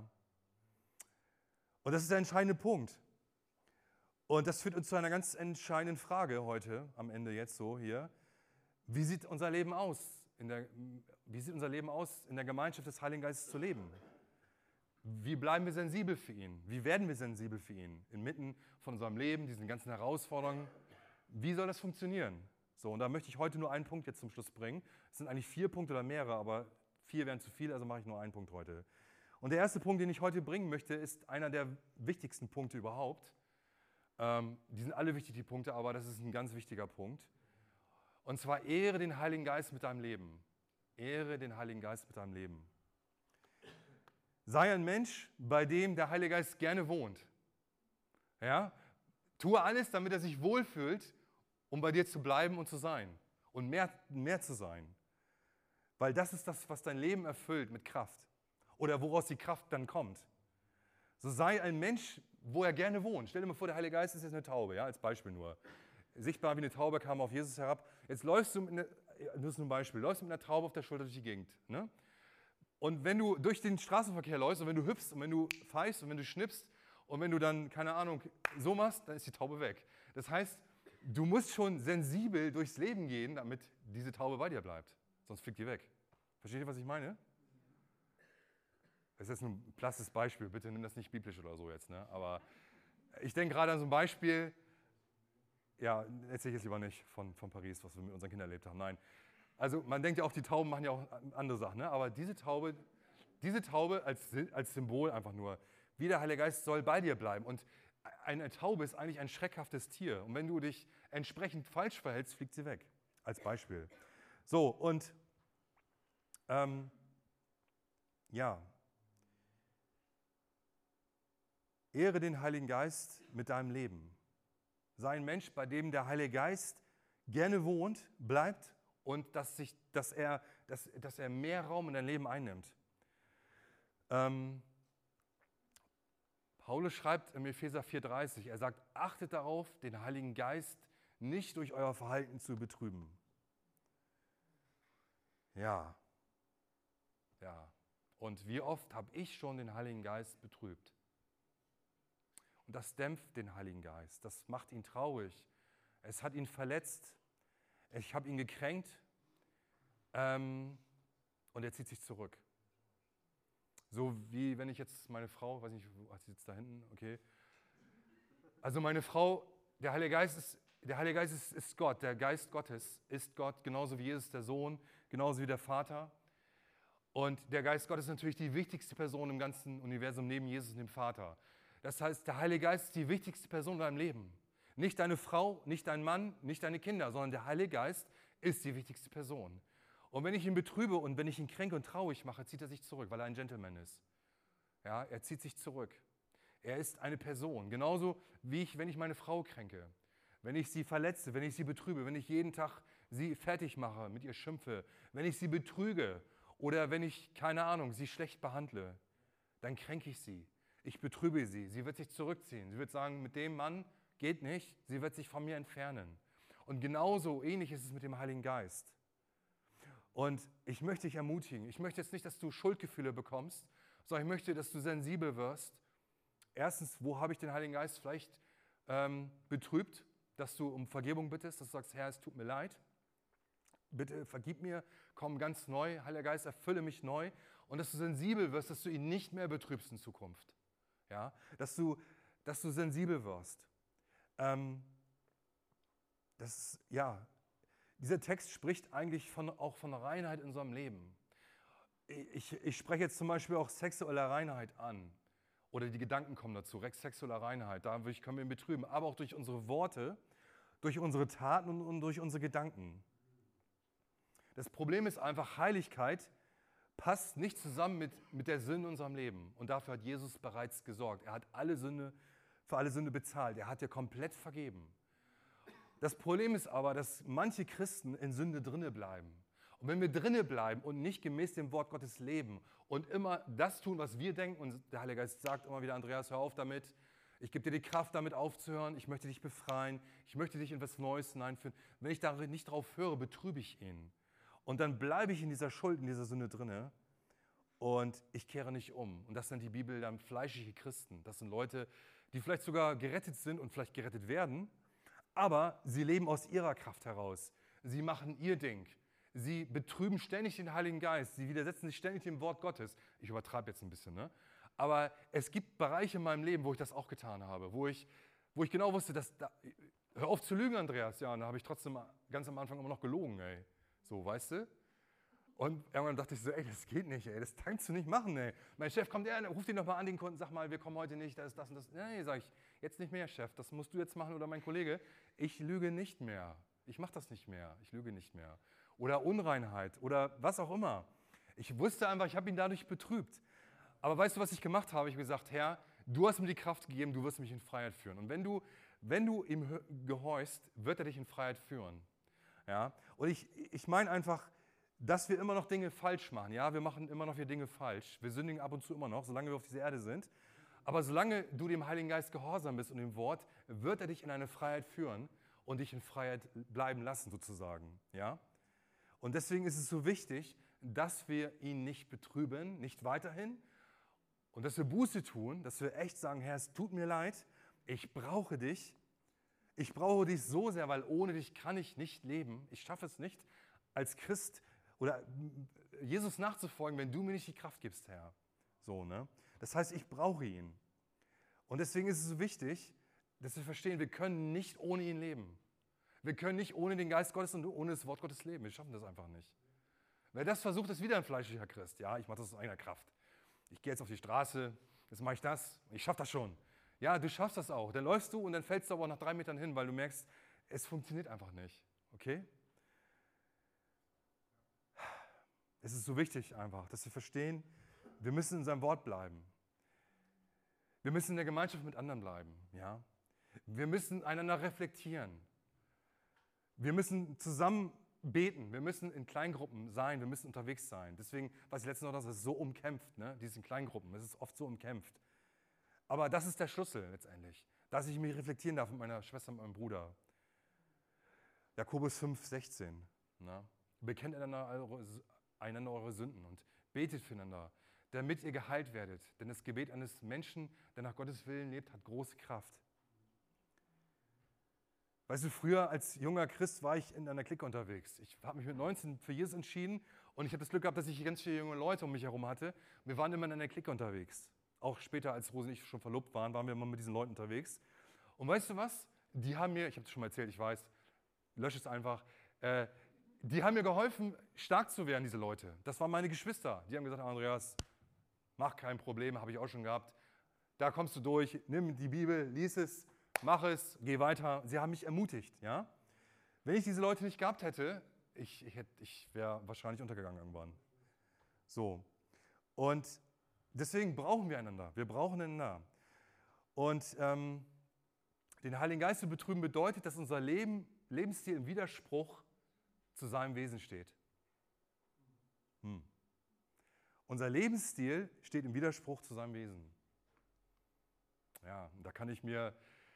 Speaker 1: Und das ist der entscheidende Punkt. Und das führt uns zu einer ganz entscheidenden Frage heute, am Ende jetzt so hier. Wie sieht unser Leben aus, in der Gemeinschaft des Heiligen Geistes zu leben? Wie bleiben wir sensibel für ihn? Wie werden wir sensibel für ihn? Inmitten von unserem Leben, diesen ganzen Herausforderungen. Wie soll das funktionieren? So, und da möchte ich heute nur einen Punkt jetzt zum Schluss bringen. Es sind eigentlich 4 Punkte oder mehrere, aber 4 wären zu viel, also mache ich nur einen Punkt heute. Und der erste Punkt, den ich heute bringen möchte, ist einer der wichtigsten Punkte überhaupt. Die sind alle wichtig, die Punkte, aber das ist ein ganz wichtiger Punkt. Und zwar ehre den Heiligen Geist mit deinem Leben. Ehre den Heiligen Geist mit deinem Leben. Sei ein Mensch, bei dem der Heilige Geist gerne wohnt. Ja? Tue alles, damit er sich wohlfühlt, um bei dir zu bleiben und zu sein. Und mehr zu sein. Weil das ist das, was dein Leben erfüllt mit Kraft. Oder woraus die Kraft dann kommt. So sei ein Mensch, wo er gerne wohnt. Stell dir mal vor, der Heilige Geist ist jetzt eine Taube, ja, als Beispiel nur. Sichtbar wie eine Taube kam auf Jesus herab. Jetzt läufst du, das ist nur ein Beispiel, läufst mit einer Taube auf der Schulter durch die Gegend. Ne? Und wenn du durch den Straßenverkehr läufst und wenn du hüpfst und wenn du pfeifst und wenn du schnippst und wenn du dann, keine Ahnung, so machst, dann ist die Taube weg. Das heißt, du musst schon sensibel durchs Leben gehen, damit diese Taube bei dir bleibt. Sonst fliegt die weg. Versteht ihr, was ich meine? Das ist jetzt ein plastisches Beispiel, bitte nimm das nicht biblisch oder so jetzt. Ne? Aber ich denke gerade an so ein Beispiel, ja, erzähle ich jetzt lieber nicht von Paris, was wir mit unseren Kindern erlebt haben. Nein. Also man denkt ja auch, die Tauben machen ja auch andere Sachen. Ne? Aber diese Taube als Symbol einfach nur, wie der Heilige Geist soll bei dir bleiben. Und eine Taube ist eigentlich ein schreckhaftes Tier. Und wenn du dich entsprechend falsch verhältst, fliegt sie weg. Als Beispiel. So, und ja. Ehre den Heiligen Geist mit deinem Leben. Sei ein Mensch, bei dem der Heilige Geist gerne wohnt, bleibt und dass er mehr Raum in dein Leben einnimmt. Paulus schreibt im Epheser 4,30, er sagt, achtet darauf, den Heiligen Geist nicht durch euer Verhalten zu betrüben. Ja. Und wie oft habe ich schon den Heiligen Geist betrübt? Und das dämpft den Heiligen Geist, das macht ihn traurig, es hat ihn verletzt, ich habe ihn gekränkt und er zieht sich zurück. So wie wenn ich jetzt meine Frau, weiß nicht, sie sitzt da hinten, okay. Also meine Frau, der Heilige Geist ist Gott, der Geist Gottes ist Gott, genauso wie Jesus der Sohn, genauso wie der Vater. Und der Geist Gottes ist natürlich die wichtigste Person im ganzen Universum neben Jesus und dem Vater. Das heißt, der Heilige Geist ist die wichtigste Person in deinem Leben. Nicht deine Frau, nicht dein Mann, nicht deine Kinder, sondern der Heilige Geist ist die wichtigste Person. Und wenn ich ihn betrübe und wenn ich ihn kränke und traurig mache, zieht er sich zurück, weil er ein Gentleman ist. Ja, er zieht sich zurück. Er ist eine Person. Genauso wie wenn ich meine Frau kränke, wenn ich sie verletze, wenn ich sie betrübe, wenn ich jeden Tag sie fertig mache, mit ihr schimpfe, wenn ich sie betrüge oder wenn ich, keine Ahnung, sie schlecht behandle, dann kränke ich sie. Ich betrübe sie. Sie wird sich zurückziehen. Sie wird sagen, mit dem Mann geht nicht. Sie wird sich von mir entfernen. Und genauso ähnlich ist es mit dem Heiligen Geist. Und ich möchte dich ermutigen. Ich möchte jetzt nicht, dass du Schuldgefühle bekommst, sondern ich möchte, dass du sensibel wirst. Erstens, wo habe ich den Heiligen Geist vielleicht betrübt, dass du um Vergebung bittest, dass du sagst, Herr, es tut mir leid. Bitte vergib mir, komm ganz neu. Heiliger Geist, erfülle mich neu. und dass du sensibel wirst, dass du ihn nicht mehr betrübst in Zukunft. Ja? Dass du sensibel wirst. Dieser Text spricht eigentlich auch von Reinheit in unserem Leben. Ich spreche jetzt zum Beispiel auch sexuelle Reinheit an. Oder die Gedanken kommen dazu, sexuelle Reinheit. Dadurch können wir ihn betrüben. Aber auch durch unsere Worte, durch unsere Taten und durch unsere Gedanken. Das Problem ist einfach, Heiligkeit passt nicht zusammen mit der Sünde in unserem Leben. Und dafür hat Jesus bereits gesorgt. Er hat für alle Sünde bezahlt. Er hat dir komplett vergeben. Das Problem ist aber, dass manche Christen in Sünde drinne bleiben. Und wenn wir drinne bleiben und nicht gemäß dem Wort Gottes leben und immer das tun, was wir denken, und der Heilige Geist sagt immer wieder, Andreas, hör auf damit, ich gebe dir die Kraft, damit aufzuhören, ich möchte dich befreien, ich möchte dich in etwas Neues hineinführen. Wenn ich da nicht drauf höre, betrübe ich ihn. Und dann bleibe ich in dieser Schuld, in dieser Sünde drinne und ich kehre nicht um. Und das nennt die Bibel dann fleischliche Christen. Das sind Leute, die vielleicht sogar gerettet sind und vielleicht gerettet werden, aber sie leben aus ihrer Kraft heraus. Sie machen ihr Ding. Sie betrüben ständig den Heiligen Geist. Sie widersetzen sich ständig dem Wort Gottes. Ich übertreibe jetzt ein bisschen, ne? Aber es gibt Bereiche in meinem Leben, wo ich das auch getan habe. Wo ich genau wusste, hör auf zu lügen, Andreas. Ja, und da habe ich trotzdem ganz am Anfang immer noch gelogen, ey. So, weißt du? Und irgendwann dachte ich so, ey, das geht nicht, ey. Das kannst du nicht machen, ey. Mein Chef kommt, ruft ihn nochmal an, den Kunden, sag mal, wir kommen heute nicht, da ist das und das. Nee, sag ich, jetzt nicht mehr, Chef. Das musst du jetzt machen oder mein Kollege. Ich lüge nicht mehr. Ich mache das nicht mehr. Ich lüge nicht mehr. Oder Unreinheit oder was auch immer. Ich wusste einfach, ich habe ihn dadurch betrübt. Aber weißt du, was ich gemacht habe? Ich habe gesagt, Herr, du hast mir die Kraft gegeben, du wirst mich in Freiheit führen. Und wenn du ihm gehorchst, wird er dich in Freiheit führen. Ja? Und ich meine einfach, dass wir immer noch Dinge falsch machen. Ja, wir machen immer noch Dinge falsch. Wir sündigen ab und zu immer noch, solange wir auf dieser Erde sind. Aber solange du dem Heiligen Geist gehorsam bist und dem Wort, wird er dich in eine Freiheit führen und dich in Freiheit bleiben lassen, sozusagen. Ja? Und deswegen ist es so wichtig, dass wir ihn nicht betrüben, nicht weiterhin. Und dass wir Buße tun, dass wir echt sagen, Herr, es tut mir leid, ich brauche dich. Ich brauche dich so sehr, weil ohne dich kann ich nicht leben. Ich schaffe es nicht, als Christ oder Jesus nachzufolgen, wenn du mir nicht die Kraft gibst, Herr. So, ne? Das heißt, ich brauche ihn. Und deswegen ist es so wichtig, dass wir verstehen, wir können nicht ohne ihn leben. Wir können nicht ohne den Geist Gottes und ohne das Wort Gottes leben. Wir schaffen das einfach nicht. Wer das versucht, ist wieder ein fleischlicher Christ. Ja, ich mache das aus eigener Kraft. Ich gehe jetzt auf die Straße, jetzt mache ich das, ich schaffe das schon. Ja, du schaffst das auch. Dann läufst du und dann fällst du aber nach 3 Metern hin, weil du merkst, es funktioniert einfach nicht. Okay? Es ist so wichtig einfach, dass wir verstehen, wir müssen in seinem Wort bleiben. Wir müssen in der Gemeinschaft mit anderen bleiben. Ja? Wir müssen einander reflektieren. Wir müssen zusammen beten. Wir müssen in Kleingruppen sein. Wir müssen unterwegs sein. Deswegen, was ich letztens noch dachte, ist so umkämpft, ne? Diese Kleingruppen. Es ist oft so umkämpft. Aber das ist der Schlüssel letztendlich, dass ich mich reflektieren darf mit meiner Schwester und meinem Bruder. Jakobus 5,16. Ne? Bekennt einander eure Sünden und betet füreinander, damit ihr geheilt werdet. Denn das Gebet eines Menschen, der nach Gottes Willen lebt, hat große Kraft. Weißt du, früher als junger Christ war ich in einer Clique unterwegs. Ich habe mich mit 19 für Jesus entschieden und ich habe das Glück gehabt, dass ich ganz viele junge Leute um mich herum hatte. Wir waren immer in einer Clique unterwegs. Auch später, als Rose und ich schon verlobt waren wir immer mit diesen Leuten unterwegs. Und weißt du was? Die haben mir, ich habe es schon mal erzählt, ich weiß, lösche es einfach, die haben mir geholfen, stark zu werden, diese Leute. Das waren meine Geschwister. Die haben gesagt, Andreas, mach kein Problem, habe ich auch schon gehabt. Da kommst du durch, nimm die Bibel, lies es, mach es, geh weiter. Sie haben mich ermutigt. Ja? Wenn ich diese Leute nicht gehabt hätte, ich wäre wahrscheinlich untergegangen irgendwann. So. Und deswegen brauchen wir einander. Wir brauchen einander. Und den Heiligen Geist zu betrüben bedeutet, dass unser Lebensstil im Widerspruch zu seinem Wesen steht. Unser Lebensstil steht im Widerspruch zu seinem Wesen. Ja, da kann ich mir,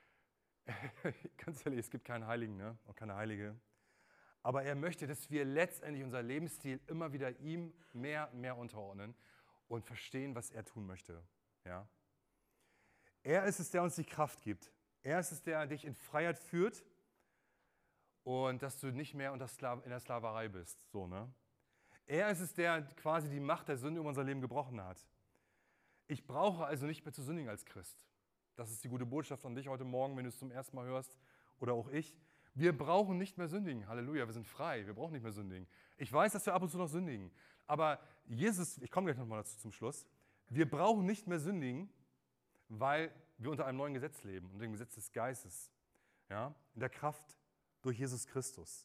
Speaker 1: ganz ehrlich, es gibt keinen Heiligen, ne? Und keine Heilige. Aber er möchte, dass wir letztendlich unser Lebensstil immer wieder ihm mehr unterordnen und verstehen, was er tun möchte. Ja? Er ist es, der uns die Kraft gibt. Er ist es, der dich in Freiheit führt und dass du nicht mehr in der Sklaverei bist. So, ne? Er ist es, der quasi die Macht der Sünde über unser Leben gebrochen hat. Ich brauche also nicht mehr zu sündigen als Christ. Das ist die gute Botschaft an dich heute Morgen, wenn du es zum ersten Mal hörst, oder auch ich. Wir brauchen nicht mehr sündigen. Halleluja, wir sind frei. Wir brauchen nicht mehr sündigen. Ich weiß, dass wir ab und zu noch sündigen. Aber Jesus, ich komme gleich nochmal dazu zum Schluss, wir brauchen nicht mehr sündigen, weil wir unter einem neuen Gesetz leben, unter dem Gesetz des Geistes, ja, in der Kraft durch Jesus Christus.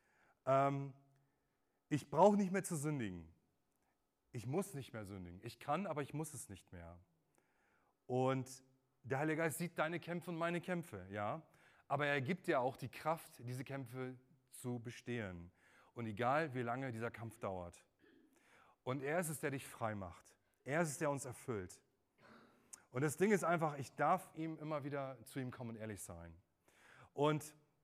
Speaker 1: Ich brauche nicht mehr zu sündigen. Ich muss nicht mehr sündigen. Ich kann, aber ich muss es nicht mehr. Und der Heilige Geist sieht deine Kämpfe und meine Kämpfe, ja. Aber er gibt dir auch die Kraft, diese Kämpfe zu bestehen. Und egal, wie lange dieser Kampf dauert. Und er ist es, der dich frei macht. Er ist es, der uns erfüllt. Und das Ding ist einfach, ich darf ihm immer wieder zu ihm kommen und ehrlich sein. Und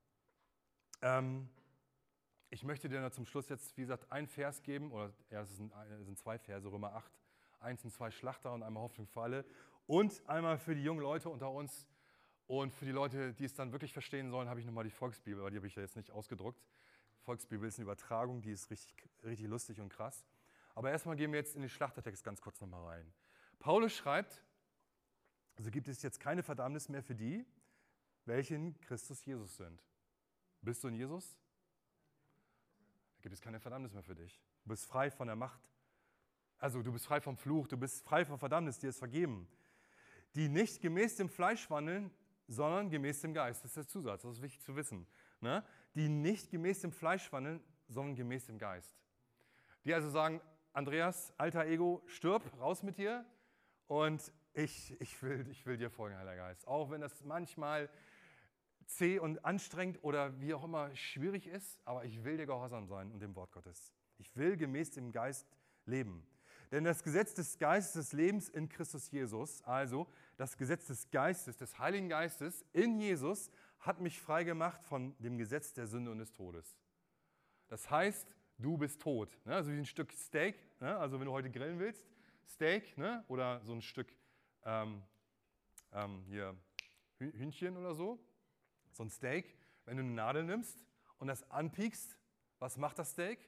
Speaker 1: ich möchte dir zum Schluss jetzt, wie gesagt, einen Vers geben, oder es sind 2 Verse, Römer 8, 1 und 2 Schlachter und einmal Hoffnung für alle. Und einmal für die jungen Leute unter uns und für die Leute, die es dann wirklich verstehen sollen, habe ich nochmal die Volksbibel, aber die habe ich ja jetzt nicht ausgedruckt. Die Volksbibel ist eine Übertragung, die ist richtig lustig und krass. Aber erstmal gehen wir jetzt in den Schlachtertext ganz kurz nochmal rein. Paulus schreibt, also gibt es jetzt keine Verdammnis mehr für die, welche in Christus Jesus sind. Bist du in Jesus? Da gibt es keine Verdammnis mehr für dich. Du bist frei von der Macht. Also du bist frei vom Fluch, du bist frei von Verdammnis, dir ist vergeben. Die nicht gemäß dem Fleisch wandeln, sondern gemäß dem Geist. Das ist der Zusatz, das ist wichtig zu wissen. Ne? Die nicht gemäß dem Fleisch wandeln, sondern gemäß dem Geist. Die also sagen, Andreas, alter Ego, stirb, raus mit dir und ich will dir folgen, Heiliger Geist. Auch wenn das manchmal zäh und anstrengend oder wie auch immer schwierig ist, aber ich will dir gehorsam sein und dem Wort Gottes. Ich will gemäß dem Geist leben. Denn das Gesetz des Geistes des Lebens in Christus Jesus, also das Gesetz des Geistes, des Heiligen Geistes in Jesus, hat mich frei gemacht von dem Gesetz der Sünde und des Todes. Das heißt, du bist tot. Ne? Also wie ein Stück Steak, ne? Also wenn du heute grillen willst, Steak, ne? Oder so ein Stück hier Hühnchen oder so, so ein Steak, wenn du eine Nadel nimmst und das anpiekst, was macht das Steak?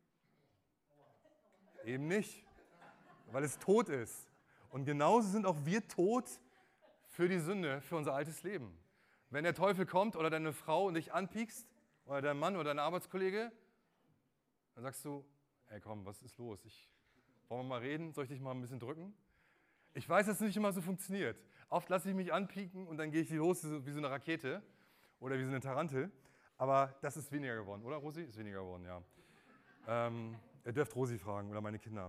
Speaker 1: Eben nicht, weil es tot ist. Und genauso sind auch wir tot für die Sünde, für unser altes Leben. Wenn der Teufel kommt oder deine Frau und dich anpiekst, oder dein Mann oder dein Arbeitskollege, dann sagst du, ey komm, was ist los? Wollen wir mal reden? Soll ich dich mal ein bisschen drücken? Ich weiß, dass es nicht immer so funktioniert. Oft lasse ich mich anpieken und dann gehe ich los wie so eine Rakete oder wie so eine Tarantel. Aber das ist weniger geworden, oder Rosi? Ist weniger geworden, ja. Ihr dürft Rosi fragen oder meine Kinder.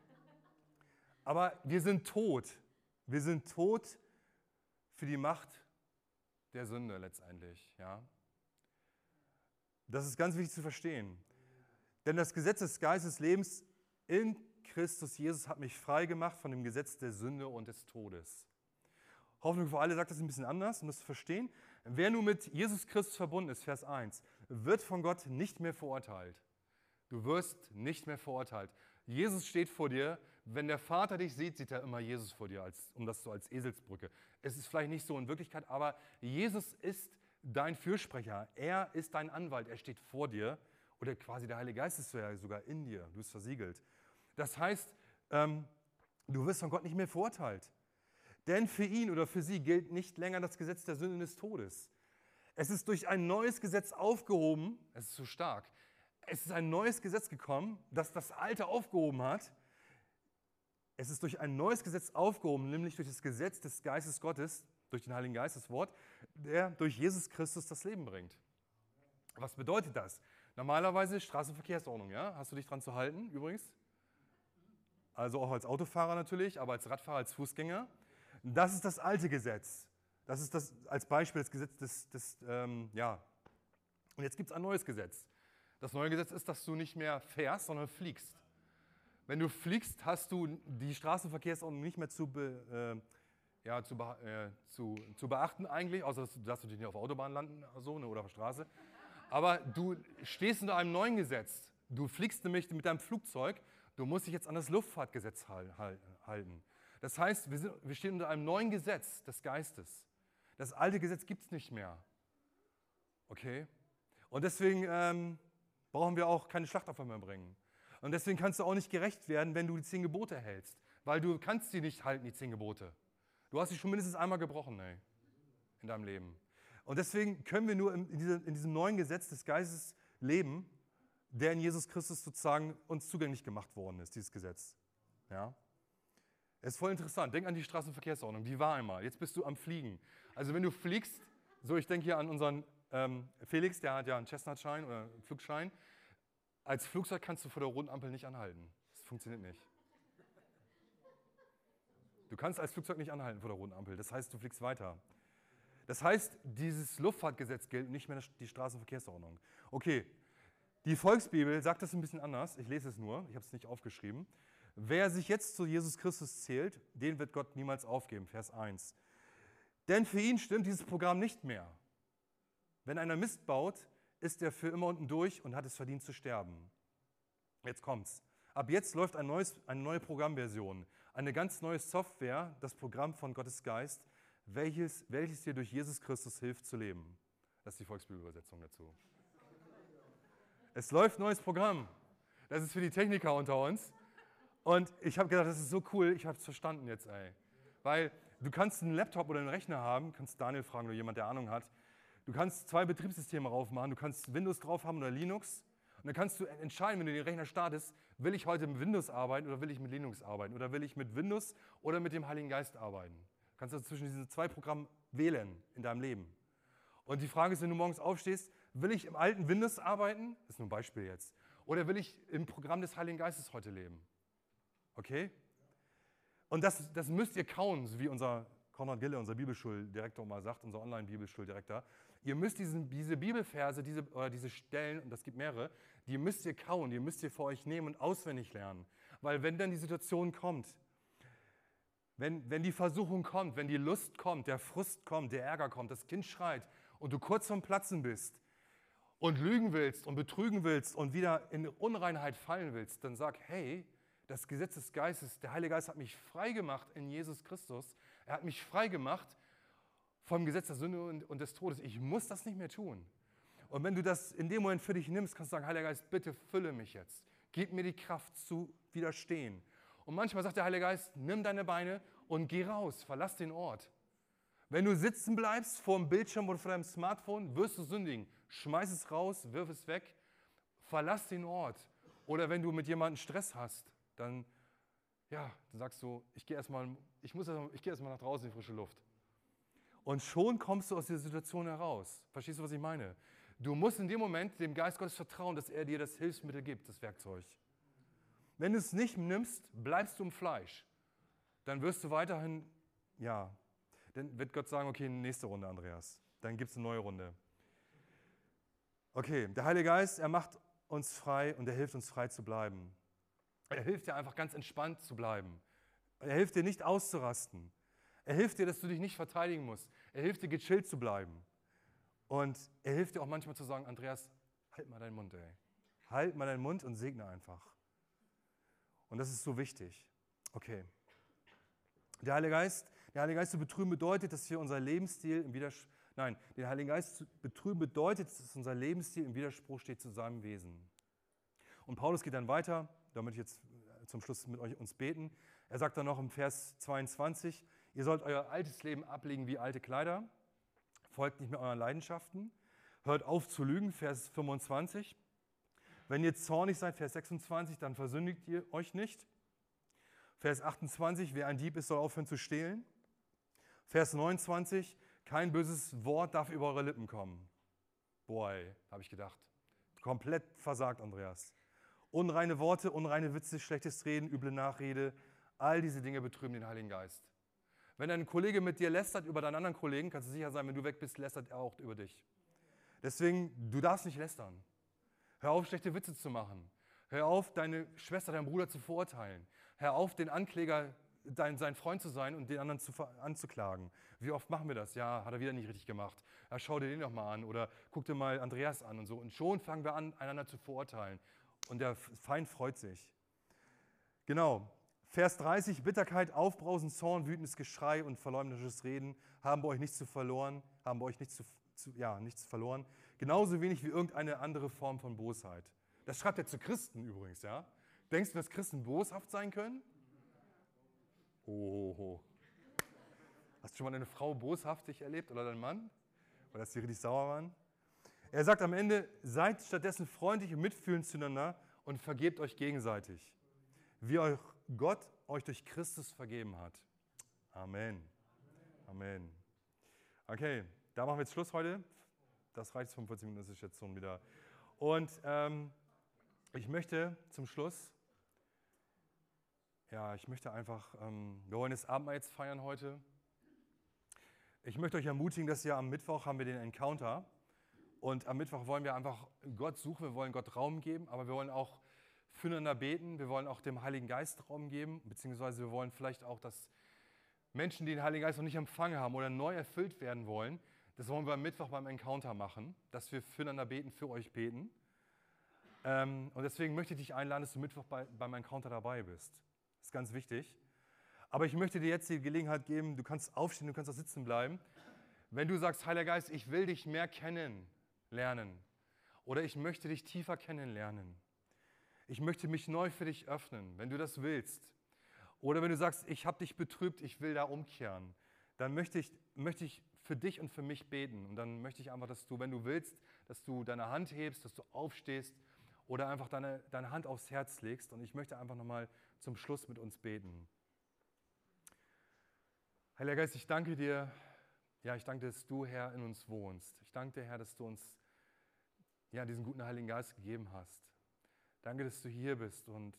Speaker 1: Aber wir sind tot. Wir sind tot für die Macht der Sünde letztendlich. Ja? Das ist ganz wichtig zu verstehen. Denn das Gesetz des Geistes des Lebens in Christus Jesus hat mich frei gemacht von dem Gesetz der Sünde und des Todes. Hoffnung für alle sagt das ein bisschen anders, um das zu verstehen. Wer nun mit Jesus Christus verbunden ist, Vers 1, wird von Gott nicht mehr verurteilt. Du wirst nicht mehr verurteilt. Jesus steht vor dir. Wenn der Vater dich sieht, sieht er immer Jesus vor dir, um das so als Eselsbrücke. Es ist vielleicht nicht so in Wirklichkeit, aber Jesus ist dein Fürsprecher. Er ist dein Anwalt. Er steht vor dir. Oder quasi der Heilige Geist ist ja sogar in dir. Du bist versiegelt. Das heißt, du wirst von Gott nicht mehr verurteilt. Denn für ihn oder für sie gilt nicht länger das Gesetz der Sünde und des Todes. Es ist durch ein neues Gesetz aufgehoben. Es ist so stark. Es ist ein neues Gesetz gekommen, das das alte aufgehoben hat. Es ist durch ein neues Gesetz aufgehoben, nämlich durch das Gesetz des Geistes Gottes, durch den Heiligen Geist, das Wort, der durch Jesus Christus das Leben bringt. Was bedeutet das? Normalerweise Straßenverkehrsordnung, ja? Hast du dich dran zu halten, übrigens? Also auch als Autofahrer natürlich, aber als Radfahrer, als Fußgänger. Das ist das alte Gesetz. Das ist das als Beispiel das Gesetz ja. Und jetzt gibt es ein neues Gesetz. Das neue Gesetz ist, dass du nicht mehr fährst, sondern fliegst. Wenn du fliegst, hast du die Straßenverkehrsordnung nicht mehr zu beachten eigentlich, außer dass du nicht auf der Autobahn landen so, oder auf der Straße. Aber du stehst unter einem neuen Gesetz. Du fliegst nämlich mit deinem Flugzeug, du musst dich jetzt an das Luftfahrtgesetz halten. Das heißt, wir stehen unter einem neuen Gesetz des Geistes. Das alte Gesetz gibt es nicht mehr. Okay? Und deswegen brauchen wir auch keine Schlachtopfer mehr bringen. Und deswegen kannst du auch nicht gerecht werden, wenn du die 10 Gebote hältst. Weil du kannst sie nicht halten, die 10 Gebote. Du hast sie schon mindestens einmal gebrochen, ey, in deinem Leben. Und deswegen können wir nur in diesem neuen Gesetz des Geistes leben, der in Jesus Christus sozusagen uns zugänglich gemacht worden ist, dieses Gesetz. Ja? Es ist voll interessant. Denk an die Straßenverkehrsordnung, die war einmal. Jetzt bist du am Fliegen. Also wenn du fliegst, so ich denke hier an unseren Felix, der hat ja einen Chestnut-Schein oder einen Flugschein. Als Flugzeug kannst du vor der roten Ampel nicht anhalten. Das funktioniert nicht. Du kannst als Flugzeug nicht anhalten vor der roten Ampel. Das heißt, du fliegst weiter. Das heißt, dieses Luftfahrtgesetz gilt, nicht mehr die Straßenverkehrsordnung. Okay, die Volksbibel sagt das ein bisschen anders. Ich lese es nur, ich habe es nicht aufgeschrieben. Wer sich jetzt zu Jesus Christus zählt, den wird Gott niemals aufgeben. Vers 1. Denn für ihn stimmt dieses Programm nicht mehr. Wenn einer Mist baut, ist er für immer unten durch und hat es verdient zu sterben. Jetzt kommt's. Ab jetzt läuft eine neue Programmversion, eine ganz neue Software, das Programm von Gottes Geist, welches dir durch Jesus Christus hilft zu leben. Das ist die Volksbibelübersetzung dazu. Es läuft ein neues Programm. Das ist für die Techniker unter uns. Und ich habe gedacht, das ist so cool, ich habe es verstanden jetzt, ey. Weil du kannst einen Laptop oder einen Rechner haben, kannst Daniel fragen oder jemand, der Ahnung hat. Du kannst 2 Betriebssysteme draufmachen, du kannst Windows drauf haben oder Linux. Und dann kannst du entscheiden, wenn du den Rechner startest, will ich heute mit Windows arbeiten oder will ich mit Linux arbeiten oder will ich mit Windows oder mit dem Heiligen Geist arbeiten. Du kannst also zwischen diesen 2 Programmen wählen in deinem Leben. Und die Frage ist, wenn du morgens aufstehst, will ich im alten Windows arbeiten? Das ist nur ein Beispiel jetzt. Oder will ich im Programm des Heiligen Geistes heute leben? Okay? Und das müsst ihr kauen, so wie unser Konrad Gille, unser Bibelschuldirektor mal sagt, unser Online-Bibelschuldirektor. Ihr müsst diese Bibelverse, diese Stellen, und das gibt mehrere, die müsst ihr kauen, die müsst ihr für euch nehmen und auswendig lernen. Weil wenn dann die Situation kommt, wenn die Versuchung kommt, wenn die Lust kommt, der Frust kommt, der Ärger kommt, das Kind schreit und du kurz vorm Platzen bist und lügen willst und betrügen willst und wieder in Unreinheit fallen willst, dann sag, hey, das Gesetz des Geistes, der Heilige Geist hat mich frei gemacht in Jesus Christus. Er hat mich frei gemacht vom Gesetz der Sünde und des Todes. Ich muss das nicht mehr tun. Und wenn du das in dem Moment für dich nimmst, kannst du sagen, Heiliger Geist, bitte fülle mich jetzt. Gib mir die Kraft zu widerstehen. Und manchmal sagt der Heilige Geist, nimm deine Beine und geh raus, verlass den Ort. Wenn du sitzen bleibst vor dem Bildschirm oder vor deinem Smartphone, wirst du sündigen. Schmeiß es raus, wirf es weg, verlass den Ort. Oder wenn du mit jemandem Stress hast, dann sagst du, ich gehe erstmal nach draußen in die frische Luft. Und schon kommst du aus dieser Situation heraus. Verstehst du, was ich meine? Du musst in dem Moment dem Geist Gottes vertrauen, dass er dir das Hilfsmittel gibt, das Werkzeug. Wenn du es nicht nimmst, bleibst du im Fleisch. Dann wirst du weiterhin, dann wird Gott sagen, okay, nächste Runde, Andreas. Dann gibt es eine neue Runde. Okay, der Heilige Geist, er macht uns frei und er hilft uns frei zu bleiben. Er hilft dir einfach ganz entspannt zu bleiben. Er hilft dir nicht auszurasten. Er hilft dir, dass du dich nicht verteidigen musst. Er hilft dir, gechillt zu bleiben. Und er hilft dir auch manchmal zu sagen, Andreas, halt mal deinen Mund, ey. Halt mal deinen Mund und segne einfach. Und das ist so wichtig. Okay. Der Heilige Geist zu betrüben bedeutet, dass wir unser Lebensstil im Widerspruch, den Heiligen Geist zu betrüben bedeutet, dass unser Lebensstil im Widerspruch steht zu seinem Wesen. Und Paulus geht dann weiter, damit ich jetzt zum Schluss mit euch uns beten. Er sagt dann noch im Vers 22, ihr sollt euer altes Leben ablegen wie alte Kleider, folgt nicht mehr euren Leidenschaften, hört auf zu lügen, Vers 25. Wenn ihr zornig seid, Vers 26, dann versündigt ihr euch nicht. Vers 28, wer ein Dieb ist, soll aufhören zu stehlen. Vers 29, kein böses Wort darf über eure Lippen kommen. Boah, habe ich gedacht. Komplett versagt, Andreas. Unreine Worte, unreine Witze, schlechtes Reden, üble Nachrede, all diese Dinge betrüben den Heiligen Geist. Wenn ein Kollege mit dir lästert über deinen anderen Kollegen, kannst du sicher sein, wenn du weg bist, lästert er auch über dich. Deswegen, du darfst nicht lästern. Hör auf, schlechte Witze zu machen. Hör auf, deine Schwester, deinen Bruder zu verurteilen. Hör auf, den Ankläger, sein Freund zu sein und den anderen anzuklagen. Wie oft machen wir das? Ja, hat er wieder nicht richtig gemacht. Ja, schau dir den doch mal an oder guck dir mal Andreas an und so. Und schon fangen wir an, einander zu verurteilen. Und der Feind freut sich. Genau. Vers 30, Bitterkeit, Aufbrausen, Zorn, wütendes Geschrei und verleumderisches Reden haben bei euch nichts verloren. Genauso wenig wie irgendeine andere Form von Bosheit. Das schreibt er zu Christen übrigens, ja. Denkst du, dass Christen boshaft sein können? Oh. Hast du schon mal eine Frau boshaftig erlebt oder deinen Mann? Oder dass die richtig sauer waren? Er sagt am Ende, seid stattdessen freundlich und mitfühlend zueinander und vergebt euch gegenseitig, wie euch Gott euch durch Christus vergeben hat. Amen. Amen. Okay, da machen wir jetzt Schluss heute. Das reicht, 45 Minuten, das ist jetzt schon wieder. Und ich möchte zum Schluss, wir wollen das Abendmahl jetzt feiern heute. Ich möchte euch ermutigen, dass am Mittwoch haben wir den Encounter. Und am Mittwoch wollen wir einfach Gott suchen, wir wollen Gott Raum geben, aber wir wollen auch füreinander beten, wir wollen auch dem Heiligen Geist Raum geben, beziehungsweise wir wollen vielleicht auch, dass Menschen, die den Heiligen Geist noch nicht empfangen haben oder neu erfüllt werden wollen, das wollen wir am Mittwoch beim Encounter machen, dass wir füreinander beten, für euch beten. Und deswegen möchte ich dich einladen, dass du Mittwoch beim Encounter dabei bist. Das ist ganz wichtig. Aber ich möchte dir jetzt die Gelegenheit geben, du kannst aufstehen, du kannst auch sitzen bleiben. Wenn du sagst, Heiliger Geist, ich will dich mehr kennenlernen oder ich möchte dich tiefer kennenlernen. Ich möchte mich neu für dich öffnen, wenn du das willst. Oder wenn du sagst, ich habe dich betrübt, ich will da umkehren, dann möchte ich für dich und für mich beten. Und dann möchte ich einfach, dass du, wenn du willst, dass du deine Hand hebst, dass du aufstehst oder einfach deine Hand aufs Herz legst. Und ich möchte einfach nochmal zum Schluss mit uns beten. Heiliger Geist, ich danke dir, ich danke, dass du, Herr, in uns wohnst. Ich danke dir, Herr, dass du uns diesen guten Heiligen Geist gegeben hast. Danke, dass du hier bist und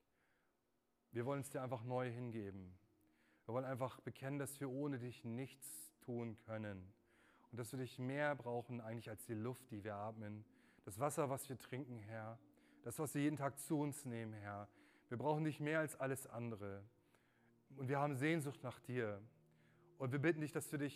Speaker 1: wir wollen es dir einfach neu hingeben. Wir wollen einfach bekennen, dass wir ohne dich nichts tun können und dass wir dich mehr brauchen eigentlich als die Luft, die wir atmen, das Wasser, was wir trinken, Herr, das, was wir jeden Tag zu uns nehmen, Herr. Wir brauchen dich mehr als alles andere und wir haben Sehnsucht nach dir und wir bitten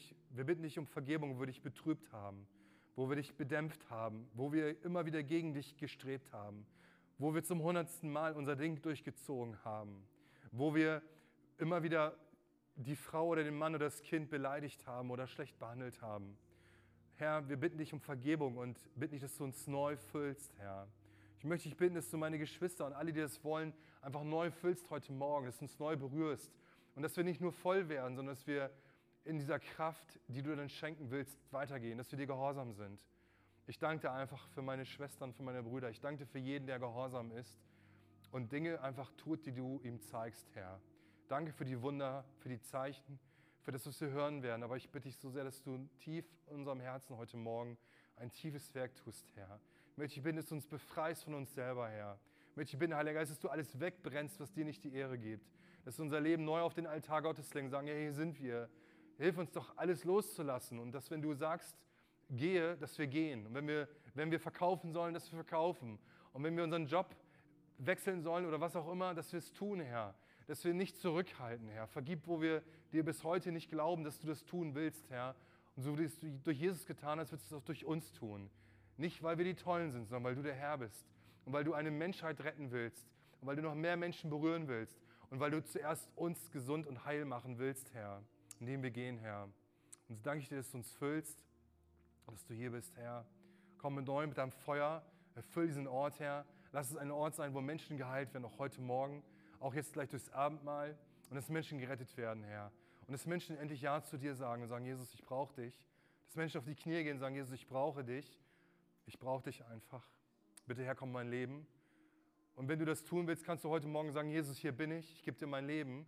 Speaker 1: dich um Vergebung, wo wir dich betrübt haben, wo wir dich bedämpft haben, wo wir immer wieder gegen dich gestrebt haben, wo wir zum 100. Mal unser Ding durchgezogen haben, wo wir immer wieder die Frau oder den Mann oder das Kind beleidigt haben oder schlecht behandelt haben. Herr, wir bitten dich um Vergebung und bitten dich, dass du uns neu füllst, Herr. Ich möchte dich bitten, dass du meine Geschwister und alle, die das wollen, einfach neu füllst heute Morgen, dass du uns neu berührst und dass wir nicht nur voll werden, sondern dass wir in dieser Kraft, die du dann schenken willst, weitergehen, dass wir dir gehorsam sind. Ich danke dir einfach für meine Schwestern, für meine Brüder. Ich danke dir für jeden, der gehorsam ist und Dinge einfach tut, die du ihm zeigst, Herr. Danke für die Wunder, für die Zeichen, für das, was wir hören werden. Aber ich bitte dich so sehr, dass du tief in unserem Herzen heute Morgen ein tiefes Werk tust, Herr. Ich möchte dich bitten, dass du uns befreist von uns selber, Herr. Ich möchte dich bitten, Heiliger Geist, dass du alles wegbrennst, was dir nicht die Ehre gibt. Dass wir unser Leben neu auf den Altar Gottes legen, sagen, hey, hier sind wir. Hilf uns doch, alles loszulassen. Und dass, wenn du sagst, gehe, dass wir gehen. Und wenn wir verkaufen sollen, dass wir verkaufen. Und wenn wir unseren Job wechseln sollen oder was auch immer, dass wir es tun, Herr. Dass wir nicht zurückhalten, Herr. Vergib, wo wir dir bis heute nicht glauben, dass du das tun willst, Herr. Und so wie du es durch Jesus getan hast, wirst du es auch durch uns tun. Nicht, weil wir die Tollen sind, sondern weil du der Herr bist. Und weil du eine Menschheit retten willst. Und weil du noch mehr Menschen berühren willst. Und weil du zuerst uns gesund und heil machen willst, Herr. Indem wir gehen, Herr. Und so danke ich dir, dass du uns füllst. Dass du hier bist, Herr. Komm mit neu mit deinem Feuer. Erfüll diesen Ort, Herr. Lass es ein Ort sein, wo Menschen geheilt werden, auch heute Morgen. Auch jetzt gleich durchs Abendmahl. Und dass Menschen gerettet werden, Herr. Und dass Menschen endlich Ja zu dir sagen und sagen, Jesus, ich brauche dich. Dass Menschen auf die Knie gehen und sagen, Jesus, ich brauche dich. Ich brauche dich einfach. Bitte, Herr, komm in mein Leben. Und wenn du das tun willst, kannst du heute Morgen sagen, Jesus, hier bin ich. Ich gebe dir mein Leben.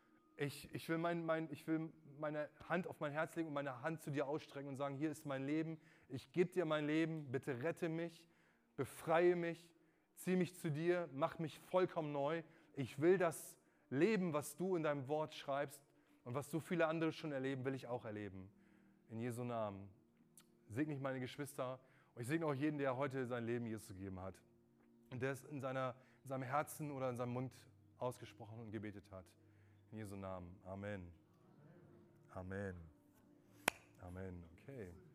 Speaker 1: Ich will meine Hand auf mein Herz legen und meine Hand zu dir ausstrecken und sagen, hier ist mein Leben. Ich gebe dir mein Leben. Bitte rette mich. Befreie mich. Zieh mich zu dir. Mach mich vollkommen neu. Ich will das Leben, was du in deinem Wort schreibst und was so viele andere schon erleben, will ich auch erleben. In Jesu Namen. Segne ich meine Geschwister und ich segne auch jeden, der heute sein Leben Jesus gegeben hat. Und der es in seinem Herzen oder in seinem Mund ausgesprochen und gebetet hat. In Jesu Namen. Amen. Amen. Amen. Okay.